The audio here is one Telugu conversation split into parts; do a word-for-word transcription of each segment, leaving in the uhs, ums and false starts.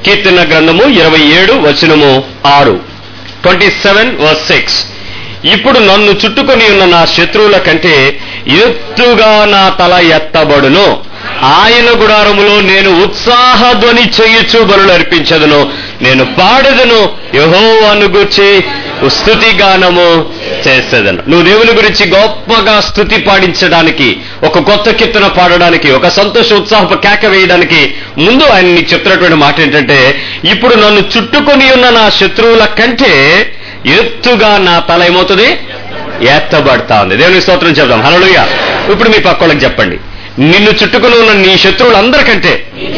కీర్తన గ్రంథము ఇరవై ఏడు వచనము ఆరు, ట్వంటీ సెవెన్ వర్స్ సిక్స్. ఇప్పుడు నన్ను చుట్టుకొని ఉన్న నా శత్రువుల కంటే ఎత్తుగా నా తల ఎత్తబడును, ఆయన గుడారములో నేను ఉత్సాహధ్వని చేయుచు బలులు అర్పించదును, నేను పాడెదను, యెహోవాను గూర్చి స్తుతి గానము చేసేదను. నువ్వు దేవుని గురించి గొప్పగా స్తుతి పాడించడానికి, ఒక కొత్త కీర్తన పాడడానికి, ఒక సంతోష ఉత్సాహపు కేక వేయడానికి ముందు ఆయన నీకు చెప్తున్నటువంటి మాట ఏంటంటే, ఇప్పుడు నన్ను చుట్టుకొని ఉన్న నా శత్రువుల కంటే ఎత్తుగా నా తల ఏమవుతుంది, ఎత్తబడతా ఉంది. దేవుని స్తోత్రం చెప్దాం. హల్లెలూయా. ఇప్పుడు మీ పక్క వాళ్ళకి చెప్పండి, నిన్ను చుట్టుకుని ఉన్న నీ శత్రువులందరికంటే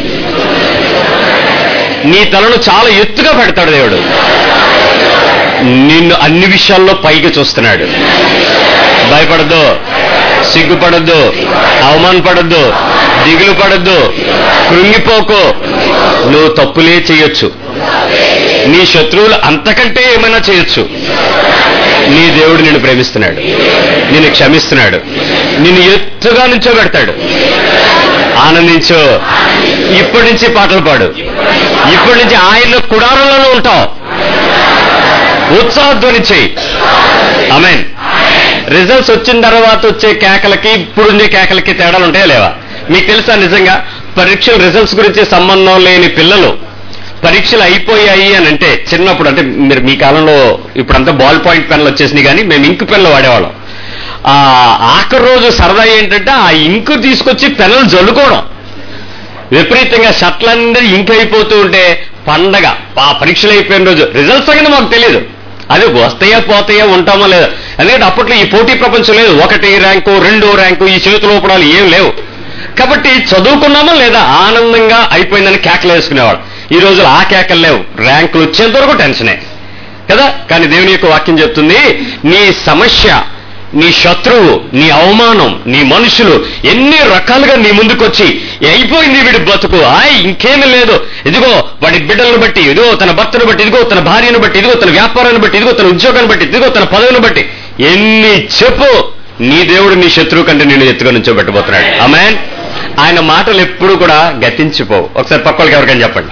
నీ తలను చాలా ఎత్తుగా పెడతాడు దేవుడు. నిన్ను అన్ని విషయాల్లో పైకి చూస్తున్నాడు. భయపడద్దు, సిగ్గుపడద్దు, అవమానపడద్దు, దిగులు పడద్దు, కృంగిపోకు. నువ్వు తప్పులే చేయొచ్చు, నీ శత్రువులు అంతకంటే ఏమైనా చేయొచ్చు. నీ దేవుడు నిన్ను ప్రేమిస్తున్నాడు, నిన్ను క్షమిస్తున్నాడు, నిన్ను ఎత్తుగా నుంచోబెడతాడు. ఆనందించు. ఇప్పటి నుంచి పాటలు పాడు. ఇప్పటి నుంచి ఆయన కుడారంలోనే ఉంటావు. ఉత్సాహధ్వని చేయి. ఆమేన్. రిజల్ట్స్ వచ్చిన తర్వాత వచ్చే కేకలకి ఇప్పుడుండే కేకలకి తేడాలు ఉంటాయా లేవా? మీకు తెలుసా, నిజంగా పరీక్షల రిజల్ట్స్ గురించి సంబంధం లేని పిల్లలు పరీక్షలు అయిపోయాయి అని అంటే, చిన్నప్పుడు అంటే మీరు మీ కాలంలో ఇప్పుడంతా బాల్ పాయింట్ పెన్లు వచ్చేసినాయి, కానీ మేము ఇంకు పెన్లు వాడేవాళ్ళం. ఆ ఆఖరి రోజు సరదా ఏంటంటే ఆ ఇంకు తీసుకొచ్చి పెన్నులు జల్లుకోవడం. విపరీతంగా షట్లందరూ ఇంకు అయిపోతూ ఉంటే పండగ. ఆ పరీక్షలు అయిపోయిన రోజు రిజల్ట్స్ అనేది మాకు తెలియదు, అది వస్తాయా పోతాయా ఉంటామో లేదా. ఎందుకంటే అప్పట్లో ఈ పోటీ ప్రపంచం లేదు. ఒకటి ర్యాంకు, రెండో ర్యాంకు, ఈ చేతులు ఊపడాలు ఏం లేవు. కాబట్టి చదువుకున్నామా లేదా ఆనందంగా అయిపోయిందని కేకలు వేసుకునేవాడు. ఈ రోజులు ఆ కేకలు లేవు. ర్యాంకులు వచ్చేంత వరకు టెన్షనే కదా. కానీ దేవుని యొక్క వాక్యం చెప్తుంది, నీ సమస్య, నీ శత్రువు, నీ అవమానం, నీ మనుషులు ఎన్ని రకాలుగా నీ ముందుకొచ్చి అయిపోయింది వీడి బతుకు, ఆయ్ ఇంకేమీ లేదు, ఇదిగో వాడి బిడ్డలను బట్టి, ఇదిగో తన భర్తను బట్టి, ఇదిగో తన భార్యను బట్టి, ఇదిగో తన వ్యాపారాన్ని బట్టి, ఇదిగో తన ఉద్యోగాన్ని బట్టి, ఇదిగో తన పదవిని బట్టి, ఎన్ని చెప్పు, నీ దేవుడు నీ శత్రువు కంటే నిన్ను ఎత్తుగా నుంచోబెట్టబోతున్నాడు. ఆమేన్. ఆయన మాటలు ఎప్పుడు కూడా గతించిపోవు. ఒకసారి పక్కలకి ఎవరికైనా చెప్పండి,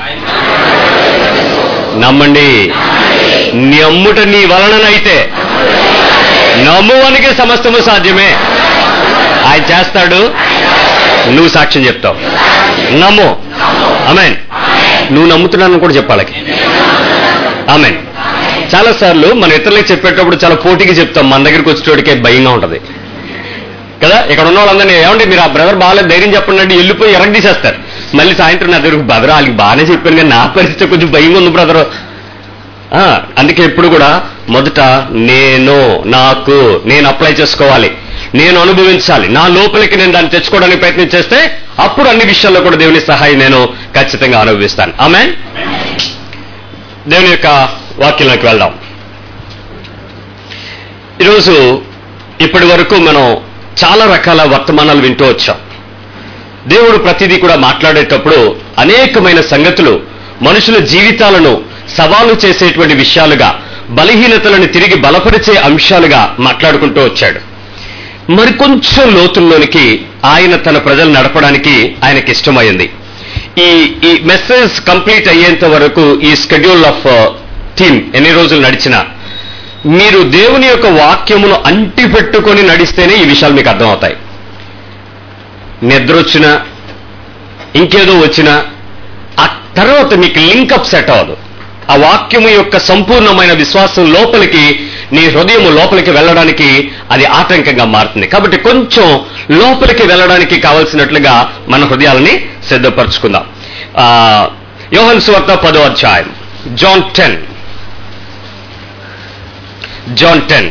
నమ్మండి. నమ్ముట నీ వలననైతే నమ్మువానికి సమస్తము సాధ్యమే. ఆయన చేస్తాడు, నువ్వు సాక్ష్యం చెప్తావు. నమ్ము. ఆమేన్. నువ్వు నమ్ముతున్నాను కూడా చెప్పాలకి. ఆమేన్. చాలా సార్లు మన ఇతరులకు చెప్పేటప్పుడు చాలా పోటీగా చెప్తాం, మన దగ్గరికి వచ్చేటోడికే భయంగా ఉంటది కదా. ఇక్కడ ఉన్న వాళ్ళందరినీ ఏమంటే మీరు ఆ బ్రదర్ బాగాలేదు ధైర్యం చెప్పండి అంటే వెళ్ళిపోయి ఎరగ తీసేస్తారు. మళ్ళీ సాయంత్రం నా దగ్గర బ్రదర్ వాళ్ళకి బాగానే చెప్పాను కానీ నా పరిస్థితి కొంచెం భయంగా ఉంది బ్రదర్. అందుకే ఎప్పుడు కూడా మొదట నేను, నాకు నేను అప్లై చేసుకోవాలి, నేను అనుభవించాలి, నా లోపలికి నేను దాన్ని తెచ్చుకోవడానికి ప్రయత్నం చేస్తే అప్పుడు అన్ని విషయాల్లో కూడా దేవుని సహాయం నేను ఖచ్చితంగా అనుభవిస్తాను. ఆమేన్. దేవుని యొక్క వాక్యంలోకి వెళ్దాం. ఈరోజు ఇప్పటి వరకు మనం చాలా రకాల వర్తమానాలు వింటూ వచ్చాం. దేవుడు ప్రతిదీ కూడా మాట్లాడేటప్పుడు అనేకమైన సంగతులు మనుషుల జీవితాలను సవాలు చేసేటువంటి విషయాలుగా, బలహీనతలను తిరిగి బలపరిచే అంశాలుగా మాట్లాడుకుంటూ వచ్చాడు. మరికొంచెం లోతుల్లోనికి ఆయన తన ప్రజలు నడపడానికి ఆయనకి ఇష్టమైంది. ఈ ఈ మెసేజ్ కంప్లీట్ అయ్యేంత వరకు ఈ షెడ్యూల్ ఆఫ్ థీమ్ ఎన్ని రోజులు నడిచినా మీరు దేవుని యొక్క వాక్యమును అంటిపెట్టుకొని నడిస్తేనే ఈ విషయాలు మీకు అర్థమవుతాయి. నిద్ర వచ్చినా ఇంకేదో వచ్చినా ఆ తర్వాత మీకు లింకప్ సెట్ అవ్వదు. ఆ వాక్యము యొక్క సంపూర్ణమైన విశ్వాసం లోపలికి, నీ హృదయము లోపలికి వెళ్ళడానికి అది ఆటంకంగా మారుతుంది. కాబట్టి కొంచెం లోపలికి వెళ్ళడానికి కావలసినట్లుగా మన హృదయాలని సిద్ధపరచుకుందాం. యోహాను సువార్త పదో అధ్యాయం, జాన్ టెన్ జాన్ టెన్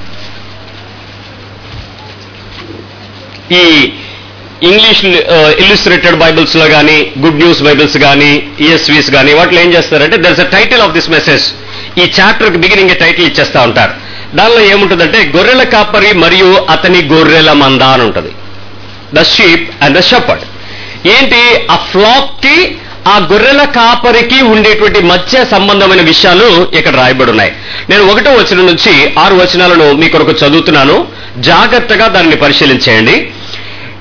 ఈ ఇంగ్లీష్ ఇల్లుస్ట్రేటెడ్ బైబిల్స్ లో కానీ, గుడ్ న్యూస్ బైబిల్స్ కానీ, ఈఎస్వీస్ కానీ వాటిలో ఏం చేస్తారంటే there is a title of this message. ఈ చాప్టర్ కి బిగినింగ్ టైటిల్ ఇచ్చేస్తా ఉంటారు. దానిలో ఏముంటుందంటే గొర్రెల కాపరి మరియు అతని గొర్రెల మంద అని ఉంటుంది. The sheep and the shepherd. ఏంటి ఆ ఫ్లాక్ కి, ఆ గొర్రెల కాపరికి ఉండేటువంటి మధ్య సంబంధమైన విషయాలు ఇక్కడ రాయబడి ఉన్నాయి. నేను ఒకటో వచనం నుంచి ఆరు వచనాలను మీ కొరకు చదువుతున్నాను. జాగ్రత్తగా దానిని పరిశీలించేయండి.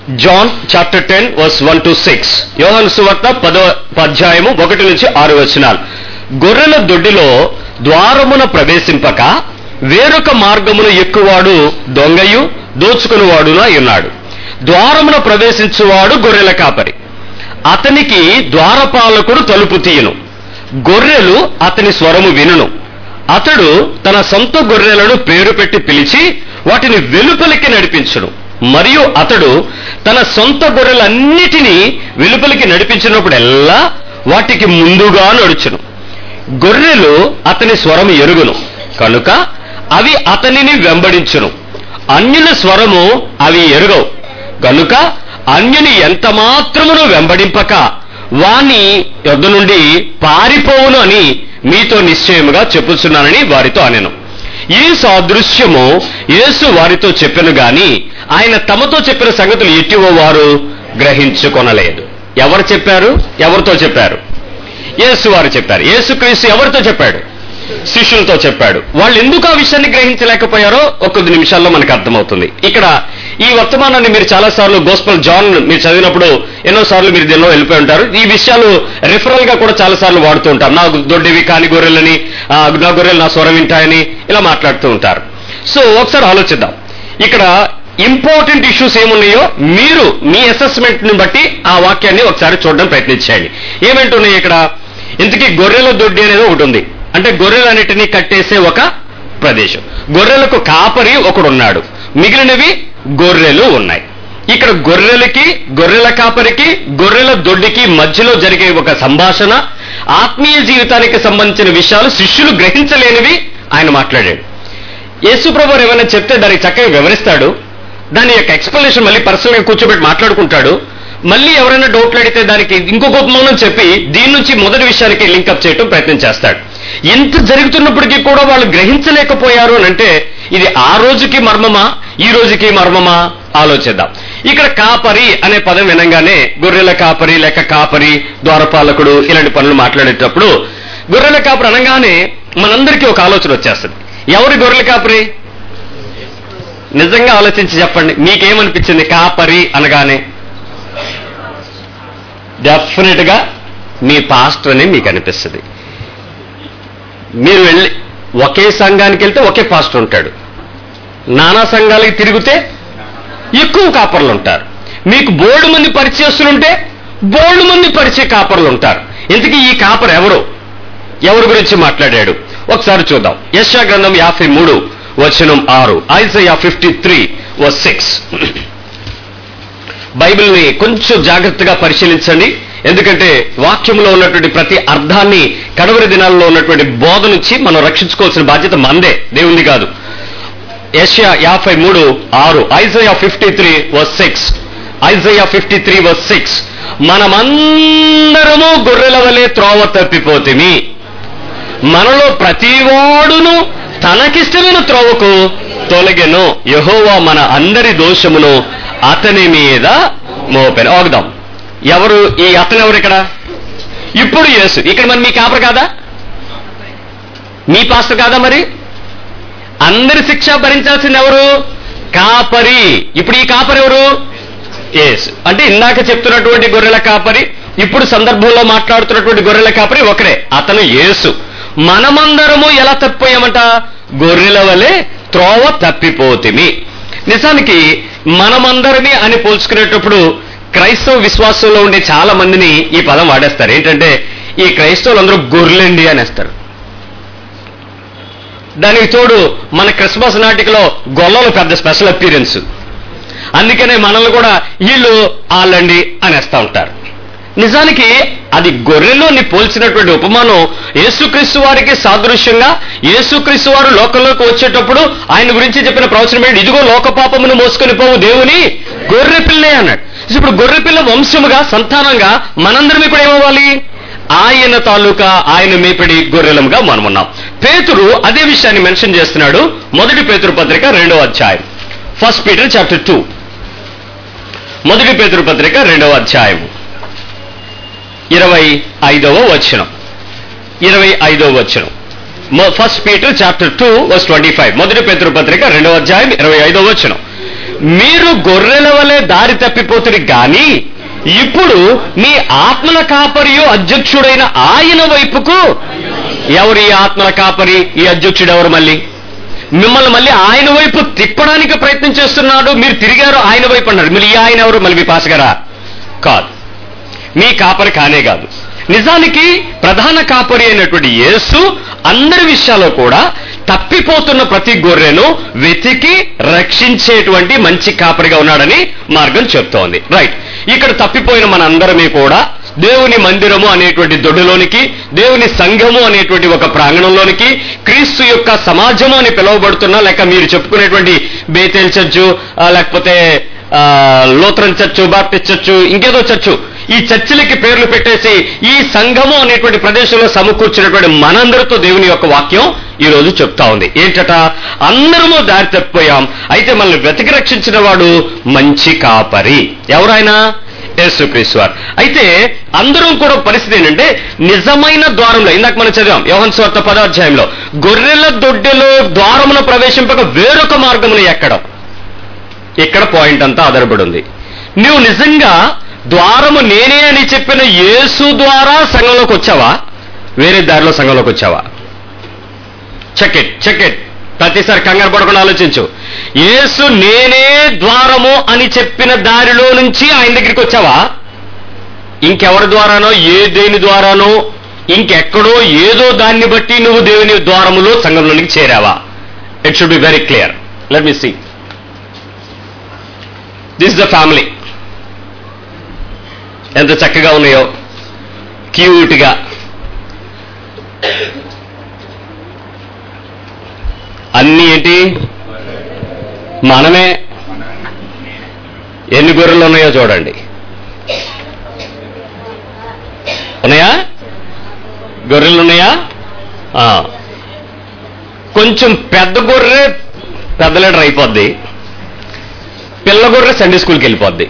John chapter ten verse one to six. యోహాను సువార్త పదో అధ్యాయము ఒకటి నుంచి ఆరు వచనాలు. గొర్రెల దొడ్డిలో ద్వారమున ప్రవేశింపక వేరొక మార్గమును ఎక్కువాడు దొంగయు దోచుకునివాడునా ఉన్నాడు. ద్వారమున ప్రవేశించువాడు గొర్రెల కాపరి. అతనికి ద్వారపాలకుడు తలుపు తీయును. గొర్రెలు అతని స్వరము వినును. అతడు తన సొంత గొర్రెలను పేరు పెట్టి పిలిచి వాటిని వెలుపలికి నడిపించును. మరియు అతడు తన సొంత గొర్రెలన్నిటినీ వెలుపలికి నడిపించినప్పుడెల్లా వాటికి ముందుగా నడుచును. గొర్రెలు అతని స్వరము ఎరుగును కనుక అవి అతనిని వెంబడించును. అన్యుల స్వరము అవి ఎరుగవు కనుక అన్యుని ఎంత మాత్రమును వెంబడింపక వాని యొద్ద నుండి పారిపోవును అని మీతో నిశ్చయముగా చెప్పుచున్నానని వారితో అనెను. ఈ సాదృశ్యము యేసు వారితో చెప్పెను గాని ఆయన తమతో చెప్పిన సంగతులు ఎట్టివో వారు గ్రహించుకొనలేదు. ఎవరు చెప్పారు? ఎవరితో చెప్పారు? యేసు వారు చెప్పారు. యేసుక్రీస్తు ఎవరితో చెప్పాడు? శిష్యులతో చెప్పాడు. వాళ్ళు ఎందుకు ఆ విషయాన్ని గ్రహించలేకపోయారో ఒక కొద్ది నిమిషాల్లో మనకు అర్థమవుతుంది. ఇక్కడ ఈ వర్తమానాన్ని మీరు చాలాసార్లు గోస్పెల్ జాన్ మీరు చదివినప్పుడు ఎన్నోసార్లు మీరు దీనిలో వెళ్ళిపోయి ఉంటారు. ఈ విషయాలు రిఫరల్ గా కూడా చాలాసార్లు వాడుతూ ఉంటారు. నా దొడ్డివి కాని గొర్రెలని, నా గొర్రెలు నా స్వరం వింటాయని ఇలా మాట్లాడుతూ ఉంటారు. సో ఒకసారి ఆలోచిద్దాం. ఇక్కడ ఇంపార్టెంట్ ఇష్యూస్ ఏమున్నాయో మీరు మీ అసెస్మెంట్ ని బట్టి ఆ వాక్యాన్ని ఒకసారి చూడడం ప్రయత్నించండి. ఏమంటున్నాయి ఇక్కడ? ఇంతకీ గొర్రెల దొడ్డి అనేది ఒకటి ఉంది. అంటే గొర్రెలన్నిటినీ కట్టేసే ఒక ప్రదేశం. గొర్రెలకు కాపరి ఒకడున్నాడు, మిగిలినవి గొర్రెలు ఉన్నాయి. ఇక్కడ గొర్రెలకి, గొర్రెల కాపరికి, గొర్రెల దొడ్డికి మధ్యలో జరిగే ఒక సంభాషణ, ఆత్మీయ జీవితానికి సంబంధించిన విషయాలు శిష్యులు గ్రహించలేనివి ఆయన మాట్లాడాడు. యేసుప్రభువు ఏమైనా చెప్తే దానికి చక్కగా వివరిస్తాడు. దాని యొక్క ఎక్స్ప్లెనేషన్ మళ్ళీ పర్సనల్ గా కూర్చోబెట్టి మాట్లాడుకుంటాడు. మళ్ళీ ఎవరైనా డౌట్లు అడిగితే దానికి ఇంకొక ఉపమానం చెప్పి దీని నుంచి మొదటి విషయానికి లింకప్ చేయడం ప్రయత్నం చేస్తాడు. ఇంత జరుగుతున్నప్పటికీ కూడా వాళ్ళు గ్రహించలేకపోయారు అని అంటే ఇది ఆ రోజుకి మర్మమా, ఈ రోజుకి మర్మమా ఆలోచిద్దాం. ఇక్కడ కాపరి అనే పదం వినంగానే గొర్రెల కాపరి లేక కాపరి, ద్వారపాలకుడు ఇలాంటి పనులు మాట్లాడేటప్పుడు గొర్రెల కాపరి అనగానే మనందరికీ ఒక ఆలోచన వచ్చేస్తుంది. ఎవరి గొర్రెల కాపరి? నిజంగా ఆలోచించి చెప్పండి, మీకేమనిపించింది కాపరి అనగానే? డెఫినెట్ గా మీ పాస్టర్ అని మీకు అనిపిస్తుంది. మీరు వెళ్ళి ఒకే సంఘానికి వెళ్తే ఒకే పాస్టర్ ఉంటాడు. నానా సంఘాలకి తిరిగితే ఎక్కువ కాపర్లు ఉంటారు. మీకు బోల్డ్ మంది పరిచయస్తులుంటే బోల్డ్ మంది పరిచయ కాపర్లు ఉంటారు. ఇంతకీ ఈ కాపర్ ఎవరు? ఎవరి గురించి మాట్లాడాడు ఒకసారి చూద్దాం. యెషయా గ్రంథం యాభై మూడు వచనం ఆరు. Isaiah fifty three verse six. బైబిల్ని కొంచెం జాగ్రత్తగా పరిశీలించండి. ఎందుకంటే వాక్యంలో ఉన్నటువంటి ప్రతి అర్థాన్ని కడవరి దినాల్లో ఉన్నటువంటి బోధ నుంచి మనం రక్షించుకోవాల్సిన బాధ్యత మందే, దేవుంది కాదు. యెషయా యాభై మూడు ఆరు. Isaiah fifty three verse six. Isaiah fifty three verse six. మనమందరము గొర్రెల వలె త్రోవ తప్పిపోతిమి, మనలో ప్రతివాడును తనకిష్టమైన త్రోవకు తొలగెను, యెహోవా మన అందరి దోషమును అతని మీద మోపెను. ఆగుదాం. ఎవరు ఈ అతను? ఎవరు ఇక్కడ? ఇప్పుడు యేసు. ఇక్కడ మరి మీ కాపరి కాదా? మీ పాస్టర్ కాదా? మరి అందరి శిక్ష భరించాల్సింది ఎవరు? కాపరి. ఇప్పుడు ఈ కాపరి ఎవరు? యేసు. అంటే ఇందాక చెప్తున్నటువంటి గొర్రెల కాపరి, ఇప్పుడు సందర్భంలో మాట్లాడుతున్నటువంటి గొర్రెల కాపరి ఒకరే, అతను యేసు. మనమందరము ఎలా తప్పిపోయామంట? గొర్రెల వలె త్రోవ తప్పిపోతిమి. నిజానికి మనమందరినీ అని పోల్చుకునేటప్పుడు క్రైస్తవ విశ్వాసంలో ఉండే చాలా మందిని ఈ పదం వాడేస్తారు. ఏంటంటే ఈ క్రైస్తవులందరూ గొర్రెలండి అనేస్తారు. దానికి తోడు మన క్రిస్మస్ నాటికలో గొల్లలు పెద్ద స్పెషల్ అపీరెన్స్, అందుకనే మనల్ని కూడా వీళ్ళు ఆళ్ళండి అనేస్తా ఉంటారు. నిజానికి అది గొర్రెలోని పోల్చినటువంటి ఉపమానం యేసుక్రీస్తు వారికి సాదృశ్యంగా, యేసుక్రీస్తు వారు లోకంలోకి వచ్చేటప్పుడు ఆయన గురించి చెప్పిన ప్రవచనం ఏంటి? ఇదిగో లోక పాపమును మోసుకొని పోవు దేవుని గొర్రె పిల్లే అన్నాడు. ఇప్పుడు గొర్రె పిల్ల వంశముగా, సంతానంగా మనందరం ఇప్పుడు ఏమవ్వాలి? ఆయన తాలూకా ఆయన మేపిడి గొర్రెలముగా మనమున్నాం. పేతురు అదే విషయాన్ని మెన్షన్ చేస్తున్నాడు. మొదటి పేతురు పత్రిక రెండవ అధ్యాయం. First Peter chapter two. మొదటి పేతురు పత్రిక రెండవ అధ్యాయం ఇరవై ఐదవ వచనం. ఇరవై ఐదవ వచనం. First Peter chapter two verse twenty five. మొదటి పేతురు పత్రిక రెండవ అధ్యాయం ఇరవై ఐదవ వచనం. మీరు గొర్రెల వలె దారి తప్పిపోతుంది గాని ఇప్పుడు మీ ఆత్మల కాపరియు అధ్యక్షుడైన ఆయన వైపుకు. ఎవరు ఈ ఆత్మల కాపరి? ఈ అధ్యక్షుడు ఎవరు? మళ్ళీ మిమ్మల్ని మళ్ళీ ఆయన వైపు తిప్పడానికి ప్రయత్నం చేస్తున్నాడు. మీరు తిరిగారు ఆయన వైపు అన్నారు. మళ్ళీ ఈ ఆయన ఎవరు? మళ్ళీ మీ పాసగారా? కాదు, మీ కాపరి కానే కాదు. నిజానికి ప్రధాన కాపరి అయినటువంటి యేసు అందరి విషయాల్లో కూడా తప్పిపోతున్న ప్రతి గొర్రెను వెతికి రక్షించేటువంటి మంచి కాపరిగా ఉన్నాడని మార్గం చెప్తోంది. రైట్, ఇక్కడ తప్పిపోయిన మనందరమే కూడా దేవుని మందిరము అనేటువంటి దొడ్డులోనికి, దేవుని సంఘము అనేటువంటి ఒక ప్రాంగణంలోనికి, క్రీస్తు యొక్క సమాజము అని పిలువబడుతున్నా, లేక మీరు చెప్పుకునేటువంటి బేతేల్ చర్చు, లేకపోతే లూథరన్ చర్చు, బాప్టిస్ట్ చర్చు, ఇంకేదో చర్చు, ఈ చర్చిలకి పేర్లు పెట్టేసి ఈ సంఘము అనేటువంటి ప్రదేశంలో సమకూర్చినటువంటి మనందరితో దేవుని యొక్క వాక్యం ఈ రోజు చెప్తా ఉంది. ఏంటట? అందరము దారి తప్పిపోయాం, అయితే మనల్ని వెతికి రక్షించిన వాడు మంచి కాపరి. ఎవరైనా? యేసుక్రీస్తు వారు. అయితే అందరం కూడా పరిస్థితి ఏంటంటే నిజమైన ద్వారంలో, ఇందాక మనం చదివాం యోహాను సువార్త పదో అధ్యాయంలో, గొర్రెల దొడ్డెలో ద్వారమును ప్రవేశింపక వేరొక మార్గమును ఎక్కడం. ఇక్కడ పాయింట్ అంతా ఆధారపడి ఉంది. నువ్వు నిజంగా ద్వారము నేనే అని చెప్పిన యేసు ద్వారా సంఘంలోకి వచ్చావా? వేరే దారిలో సంఘంలోకి వచ్చావా? చెక్ఇట్ చెక్ఇట్ ప్రతిసారి కంగారు పడకుండా ఆలోచించు. యేసు నేనే ద్వారము అని చెప్పిన దారిలో నుంచి ఆయన దగ్గరికి వచ్చావా? ఇంకెవరి ద్వారానో, ఏ దేని ద్వారానో, ఇంకెక్కడో ఏదో దాన్ని బట్టి నువ్వు దేవుని ద్వారములో సంఘంలోనికి చేరావా? It should be very clear. Let me see. This the family. ఎంత చక్కగా ఉన్నాయో, క్యూట్గా. అన్నీ ఏంటి? మనమే. ఎన్ని గొర్రెలు ఉన్నాయో చూడండి. ఉన్నాయా? గొర్రెలు ఉన్నాయా? కొంచెం పెద్ద గొర్రె పెద్ద లీటర్ అయిపోద్ది, పిల్ల గొర్రె సండే స్కూల్కి వెళ్ళిపోద్ది,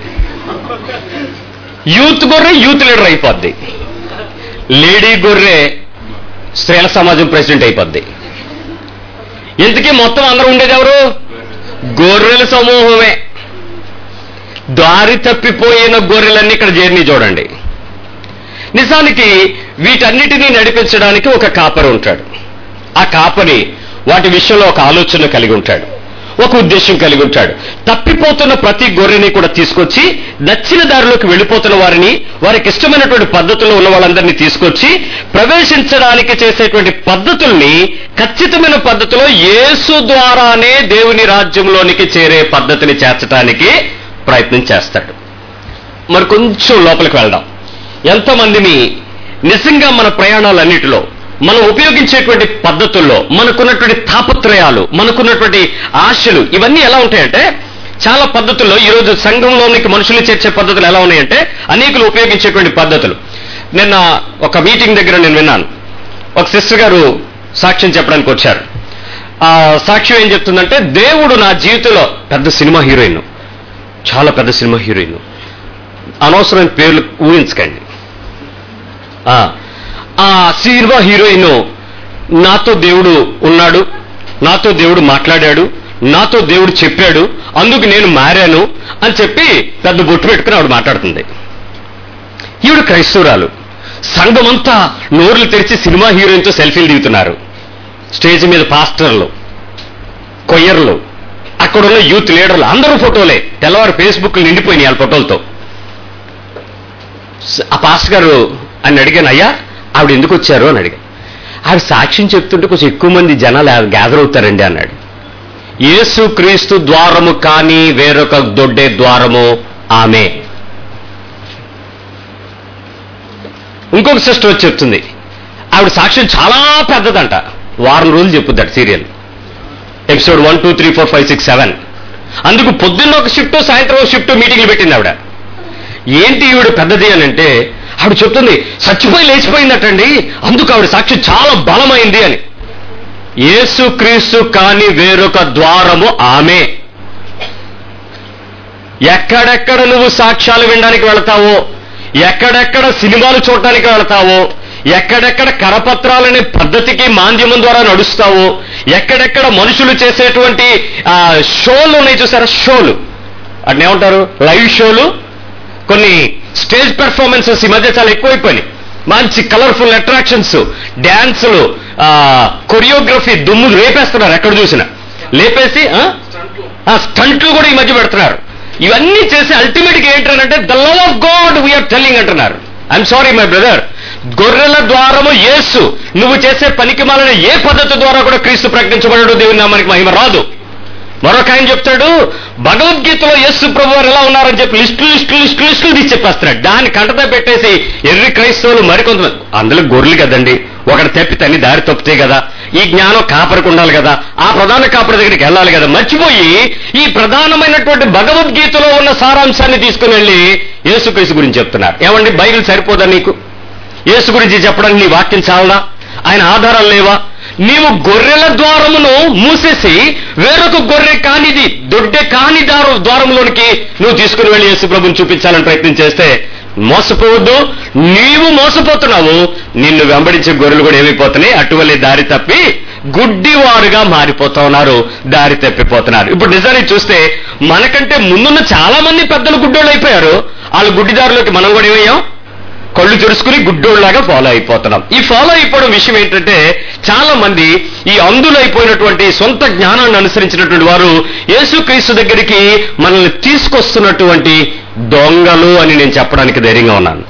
యూత్ గొర్రె యూత్ లీడర్ అయిపోద్ది, లేడీ గొర్రె స్త్రీల సమాజం ప్రెసిడెంట్ అయిపోద్ది. ఇంతకీ మొత్తం అందరూ ఉండేది ఎవరు? గొర్రెల సమూహమే. దారి తప్పిపోయిన గొర్రెలన్నీ ఇక్కడ చేరిని చూడండి. నిజానికి వీటన్నిటినీ నడిపించడానికి ఒక కాపరి ఉంటాడు. ఆ కాపరి వాటి విషయంలో ఒక ఆలోచన కలిగి ఉంటాడు, ఒక ఉద్దేశం కలిగి ఉంటాడు. తప్పిపోతున్న ప్రతి గొర్రెని కూడా తీసుకొచ్చి నచ్చిన దారిలోకి వెళ్ళిపోతున్న వారిని, వారికి ఇష్టమైనటువంటి పద్ధతుల్లో ఉన్న వాళ్ళందరినీ తీసుకొచ్చి ప్రవేశించడానికి చేసేటువంటి పద్ధతుల్ని ఖచ్చితమైన పద్ధతిలో యేసు ద్వారానే దేవుని రాజ్యంలోనికి చేరే పద్ధతిని చేర్చడానికి ప్రయత్నం చేస్తాడు. మరి కొంచెం లోపలికి వెళ్దాం. ఎంతమందిని నిజంగా మన ప్రయాణాలన్నిటిలో మనం ఉపయోగించేటువంటి పద్ధతుల్లో మనకున్నటువంటి తాపత్రయాలు, మనకున్నటువంటి ఆశలు, ఇవన్నీ ఎలా ఉంటాయంటే, చాలా పద్ధతుల్లో ఈరోజు సంఘంలోనికి మనుషులు చేర్చే పద్ధతులు ఎలా ఉన్నాయంటే అనేకులు ఉపయోగించేటువంటి పద్ధతులు. నిన్న ఒక మీటింగ్ దగ్గర నేను విన్నాను, ఒక సిస్టర్ గారు సాక్ష్యం చెప్పడానికి వచ్చారు. ఆ సాక్ష్యం ఏం చెప్తుందంటే, దేవుడు నా జీవితంలో, పెద్ద సినిమా హీరోయిన్, చాలా పెద్ద సినిమా హీరోయిన్, అనవసరమైన పేర్లు ఊహించకండి. ఆ సినిమా హీరోయిన్ నాతో దేవుడు ఉన్నాడు, నాతో దేవుడు మాట్లాడాడు, నాతో దేవుడు చెప్పాడు, అందుకు నేను మారాను అని చెప్పి పెద్ద బొట్టు పెట్టుకుని ఆవిడ మాట్లాడుతుంది. ఈవిడ క్రైస్తవురాలు. సంఘమంతా నోర్లు తెరిచి సినిమా హీరోయిన్తో సెల్ఫీలు దిగుతున్నారు. స్టేజ్ మీద పాస్టర్లు, కొయ్యర్లు, అక్కడున్న యూత్ లీడర్లు అందరూ ఫోటోలే. తెల్లవారు ఫేస్బుక్లు నిండిపోయినాయి వాళ్ళ ఫోటోలతో. ఆ పాస్టర్ గారు అని అడిగాను, అయ్యా ఆవిడ ఎందుకు వచ్చారు అని అడిగాను. ఆవిడ సాక్ష్యం చెప్తుంటే కొంచెం ఎక్కువ మంది జనాలు గ్యాదర్ అవుతారండి అన్నాడు. యేసు క్రీస్తు ద్వారము కానీ వేరొక దొడ్డే ద్వారము ఆమె. ఇంకొక సిస్టర్ వచ్చి చెప్తుంది, ఆవిడ సాక్ష్యం చాలా పెద్దదంట, వారం రోజులు చెప్పుద్దట serial, episode one two three four five six seven. అందుకు పొద్దున్న ఒక షిఫ్ట్, సాయంత్రం ఒక షిఫ్ట్ మీటింగ్లు పెట్టింది ఆవిడ. ఏంటి ఈవిడ పెద్దది అని అంటే, ఆవిడ చెప్తుంది చచ్చిపోయి లేచిపోయిందటండి, అందుకు ఆవిడ సాక్షి చాలా బలమైంది అని. యేసు క్రీస్తు కాని వేరొక ద్వారము ఆమె. ఎక్కడెక్కడ నువ్వు సాక్ష్యాలు వినడానికి వెళతావో, ఎక్కడెక్కడ సినిమాలు చూడటానికి వెళతావో, ఎక్కడెక్కడ కరపత్రాలనే పద్ధతికి మాధ్యమం ద్వారా నడుస్తావో, ఎక్కడెక్కడ మనుషులు చేసేటువంటి షోలు ఉన్నాయి చూసారా, షోలు, వాటిని ఏమంటారు, లైవ్ షోలు, కొన్ని స్టేజ్ పెర్ఫార్మెన్సెస్ ఈ మధ్య చాలా ఎక్కువైపోయినాయి. మంచి కలర్ఫుల్ అట్రాక్షన్స్, డ్యాన్సులు, కొరియోగ్రఫీ దుమ్ము రేపేస్తున్నారు ఎక్కడ చూసినా. లేపేసి స్టంట్లు కూడా ఈ మధ్య పెడుతున్నారు. ఇవన్నీ చేసి అల్టిమేట్గా ఏంటంటే the love of God we are telling అంటున్నారు. ఐఎమ్ సారీ మై బ్రదర్, గొర్రెల ద్వారము యేసు. నువ్వు చేసే పనికి మాలిన ఏ పద్ధతి ద్వారా కూడా క్రీస్తు ప్రకటించబడడు, దేవుని నామానికి మహిమ రాదు. మరొక ఆయన చెప్తాడు, భగవద్గీతలో యేసు ప్రభు వారు ఎలా ఉన్నారని చెప్పి లిస్టు లిస్టు లిస్టు లిస్టులు తీసి చెప్పేస్తున్నాడు. దాన్ని కంటతో పెట్టేసి ఎర్రి క్రైస్తవులు మరికొంతమంది, అందులో గొర్రెలు కదండి, ఒకటి తప్పితని దారి తప్పితే కదా, ఈ జ్ఞానం కాపరికి ఉండాలి కదా, ఆ ప్రధాన కాపరి దగ్గరికి వెళ్ళాలి కదా, మర్చిపోయి ఈ ప్రధానమైనటువంటి భగవద్గీతలో ఉన్న సారాంశాన్ని తీసుకుని వెళ్ళి యేసుక్రీస్తు గురించి చెప్తున్నారు. ఏమండి, బైబిల్ సరిపోదా నీకు? యేసు గురించి చెప్పడానికి నీ వాక్యం చాలదా? ఆయన ఆధారాలు లేవా? నీవు గొర్రెల ద్వారమును మూసేసి వేరొక గొర్రె కానిది, దొడ్డె కాని దారు ద్వారంలోనికి నువ్వు తీసుకుని వెళ్ళి యేసు ప్రభుని చూపించాలని ప్రయత్నం చేస్తే మోసపోవద్దు. నీవు మోసపోతున్నావు, నిన్ను వెంబడించే గొర్రెలు కూడా ఏమైపోతున్నాయి, అటువలే దారి తప్పి గుడ్డివారుగా మారిపోతా ఉన్నారు, దారి తప్పిపోతున్నారు. ఇప్పుడు నిజానికి చూస్తే మనకంటే ముందున్న చాలా మంది పెద్దలు గుడ్డోళ్ళు అయిపోయారు. వాళ్ళు గుడ్డిదారులోకి మనం కూడా ఏమయ్యాం, కళ్ళు తెరుచుకుని గుడ్డోళ్ళలాగా ఫాలో అయిపోతున్నాం. ఈ ఫాలో అయిపోవడం విషయం ఏంటంటే, చాలా మంది ఈ అందులైపోయినటువంటి సొంత జ్ఞానాన్ని అనుసరించినటువంటి వారు యేసుక్రీస్తు దగ్గరికి మనల్ని తీసుకొస్తున్నటువంటి దొంగలు అని నేను చెప్పడానికి ధైర్యంగా ఉన్నాను.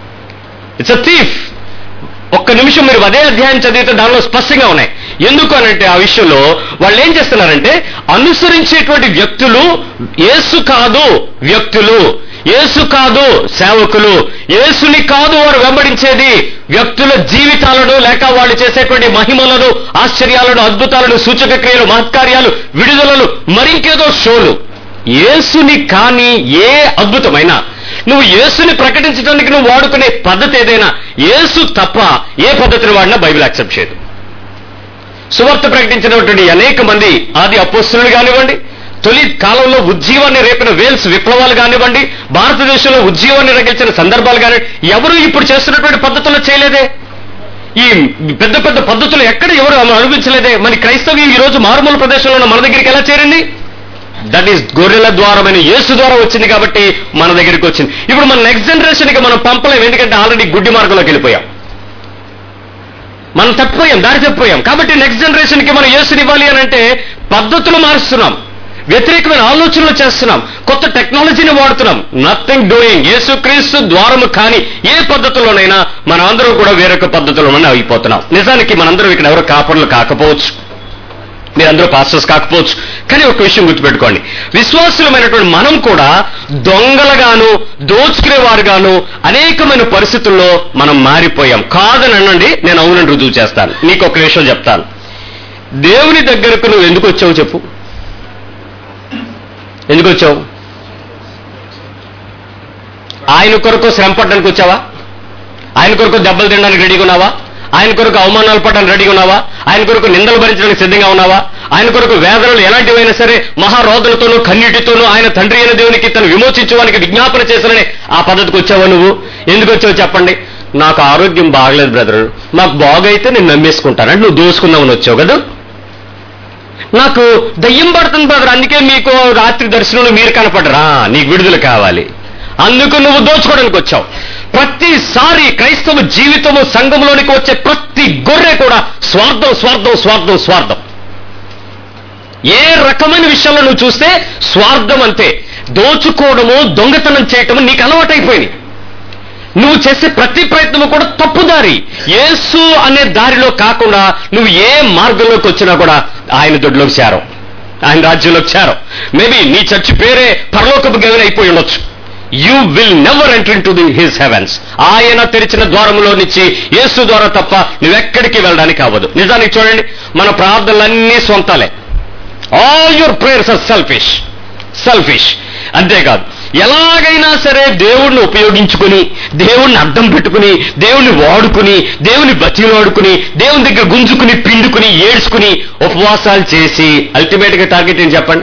It's a thief. ఒక్క నిమిషం మీరు అదే అధ్యాయం చదివితే దానిలో స్పష్టంగా ఉన్నాయి. ఎందుకు అనంటే ఆ విషయంలో వాళ్ళు ఏం చేస్తున్నారంటే, అనుసరించేటువంటి వ్యక్తులు యేసు కాదు వ్యక్తులు, యేసు కాదు సేవకులు, యేసుని కాదు వారు వెంబడించేది, వ్యక్తుల జీవితాలను లేక వాళ్ళు చేసేటువంటి మహిమలను, ఆశ్చర్యాలను, అద్భుతాలను, సూచక క్రియలు, మహత్కార్యాలు, విడుదలలు, మరింకేదో షోలు. యేసుని కాని ఏ అద్భుతమైనా, నువ్వు యేసుని ప్రకటించడానికి నువ్వు వాడుకునే పద్ధతి ఏదైనా, యేసు తప్ప ఏ పద్ధతిని వాడినా బైబిల్ యాక్సెప్ట్ చేయదు. సువార్త ప్రకటించినటువంటి అనేక మంది ఆది అపోస్తలులు కానివ్వండి, తొలి కాలంలో ఉజ్జీవాన్ని రేపిన వేల్స్ విప్లవాలు కానివ్వండి, భారతదేశంలో ఉజ్జీవాన్ని రగిల్చిన సందర్భాలు కానివ్వండి, ఎవరు ఇప్పుడు చేస్తున్నటువంటి పద్ధతుల్లో చేయలేదే. ఈ పెద్ద పెద్ద పద్ధతులు ఎక్కడ ఎవరు అనుభవించలేదే. మరి క్రైస్తవ్యం ఈ రోజు మారుమూల ప్రదేశంలో మన దగ్గరికి ఎలా చేరింది? దట్ ఈస్ గొర్రెల ద్వారమైన యేసు ద్వారా వచ్చింది కాబట్టి మన దగ్గరికి వచ్చింది. ఇప్పుడు మన నెక్స్ట్ జనరేషన్కి మనం పంపలేం, ఎందుకంటే ఆల్రెడీ గుడ్డి మార్గంలోకి వెళ్ళిపోయాం, మనం తప్పిపోయాం, దారి తప్పిపోయాం. కాబట్టి నెక్స్ట్ జనరేషన్కి మనం యేసుని ఇవ్వాలి అని అంటే పద్ధతులు మారుస్తున్నాం, వ్యతిరేకమైన ఆలోచనలు చేస్తున్నాం, కొత్త టెక్నాలజీని వాడుతున్నాం. Nothing doing. యేసుక్రీస్తు ద్వారము కానీ ఏ పద్ధతిలోనైనా మనం అందరూ కూడా వేరొక పద్ధతిలోనే అయిపోతున్నాం. నిజానికి మనందరం ఇక్కడ ఎవరు కాపరులు కాకపోవచ్చు, మీరందరూ పాస్టర్స్ కాకపోవచ్చు, కానీ ఒక విషయం గుర్తుపెట్టుకోండి, విశ్వాసులమైనటువంటి మనం కూడా దొంగలుగాను దోచుకునేవారుగాను అనేకమైన పరిస్థితుల్లో మనం మారిపోయాం. కాదని అనండి, నేను అవునని రుజువు చేస్తాను. నీకు ఒక విషయం చెప్తాను. దేవుని దగ్గరకు నువ్వు ఎందుకు వచ్చావు చెప్పు? ఎందుకు వచ్చావు? ఆయన కొరకు శ్రమ పడడానికి వచ్చావా? ఆయన కొరకు దెబ్బలు తినడానికి రెడీగా ఉన్నావా? ఆయన కొరకు అవమానాలు పడడానికి రెడీగా ఉన్నావా? ఆయన కొరకు నిందలు భరించడానికి సిద్ధంగా ఉన్నావా? ఆయన కొరకు వేదనలు ఎలాంటివైనా సరే మహారోధులతోనూ కన్నీటితోనూ ఆయన తండ్రి అయిన దేవునికి తను విమోచించడానికి విజ్ఞాపన చేశానని ఆ పద్ధతికి వచ్చావా నువ్వు? ఎందుకు వచ్చావు చెప్పండి? నాకు ఆరోగ్యం బాగలేదు బ్రదర్, నాకు బాగైతే నేను నమ్మేసుకుంటాను అంటే నువ్వు దోసుకుందామని వచ్చావు కదా. నాకు దయ్యం పడుతుంది బ్రదర్, అందుకే మీకు రాత్రి దర్శనంలో మీరు కనపడరా, నీకు విడుదల కావాలి, అందుకు నువ్వు దోచుకోవడానికి వచ్చావు. ప్రతిసారి క్రైస్తవ జీవితము సంఘంలోనికి వచ్చే ప్రతి గొర్రె కూడా స్వార్థం స్వార్థం స్వార్థం స్వార్థం. ఏ రకమైన విషయంలో నువ్వు చూస్తే స్వార్థం అంతే. దోచుకోవడము, దొంగతనం చేయటము నీకు అలవాటైపోయింది. నువ్వు చేసే ప్రతి ప్రయత్నము కూడా తప్పుదారి, యేసు అనే దారిలో కాకుండా నువ్వు ఏ మార్గంలోకి వచ్చినా కూడా ఆయన దొడ్లోకి చేరవు, ఆయన రాజ్యంలోకి చేరవు. మేబీ నీ చర్చి పేరే పరలోకపు గవి అయిపోయి ఉండొచ్చు. You will never enter into the his heavens. ఆయన తెరిచిన ద్వారంలో నుంచి యేసు ద్వారా తప్ప నువ్వెక్కడికి వెళ్ళడానికి అవ్వదు. నిజానికి చూడండి, మన ప్రార్థనలన్నీ సొంతాలే. All your prayers are selfish selfish అంతేకాదు, ఎలాగైనా సరే దేవుణ్ణి ఉపయోగించుకుని, దేవుణ్ణి అడ్డం పెట్టుకుని, దేవుణ్ణి వాడుకుని, దేవుని బతిలాడుకుని, దేవుని దగ్గర గుంజుకుని, పిండుకుని, ఏడ్చుకుని, ఉపవాసాలు చేసి అల్టిమేట్ గా టార్గెట్ ఏంటి చెప్పండి?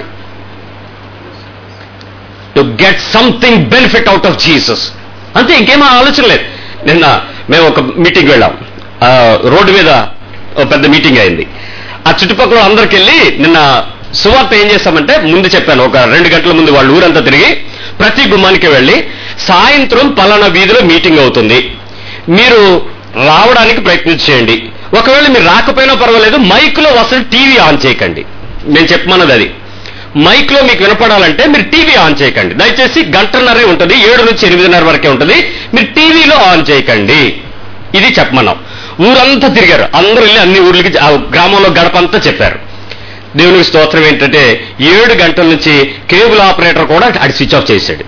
To get something benefit out of Jesus. అంతే, ఇంకేం ఆలోచన లేదు. నిన్న మేము ఒక మీటింగ్ వెళ్ళాం, రోడ్డు మీద ఒక పెద్ద మీటింగ్ అయింది. ఆ చుట్టుపక్కల అందరికి వెళ్ళి నిన్న సువార్త ఏం చేస్తామంటే ముందు చెప్పాను, ఒక రెండు గంటల ముందు వాళ్ళు ఊరంతా తిరిగి ప్రతి గుమ్మానికి వెళ్ళి సాయంత్రం పలానా వీధిలో మీటింగ్ అవుతుంది, మీరు రావడానికి ప్రయత్నం చేయండి, ఒకవేళ మీరు రాకపోయినా పర్వాలేదు మైక్లో అసలు టీవీ ఆన్ చేయకండి. నేను చెప్పమన్నది అది, మైక్లో మీకు వినపడాలంటే మీరు టీవీ ఆన్ చేయకండి, దయచేసి గంటన్నరే ఉంటుంది, ఏడు నుంచి ఎనిమిదిన్నర వరకే ఉంటుంది, మీరు టీవీలో ఆన్ చేయకండి, ఇది చెప్పమన్నాం. ఊరంతా తిరిగారు, అందరూ వెళ్ళి అన్ని ఊర్లకి ఆ గ్రామంలో గడపంతా చెప్పారు. దేవునికి స్తోత్రం ఏంటంటే ఏడు గంటల నుంచి కేబుల్ ఆపరేటర్ కూడా అది స్విచ్ ఆఫ్ చేశాడు.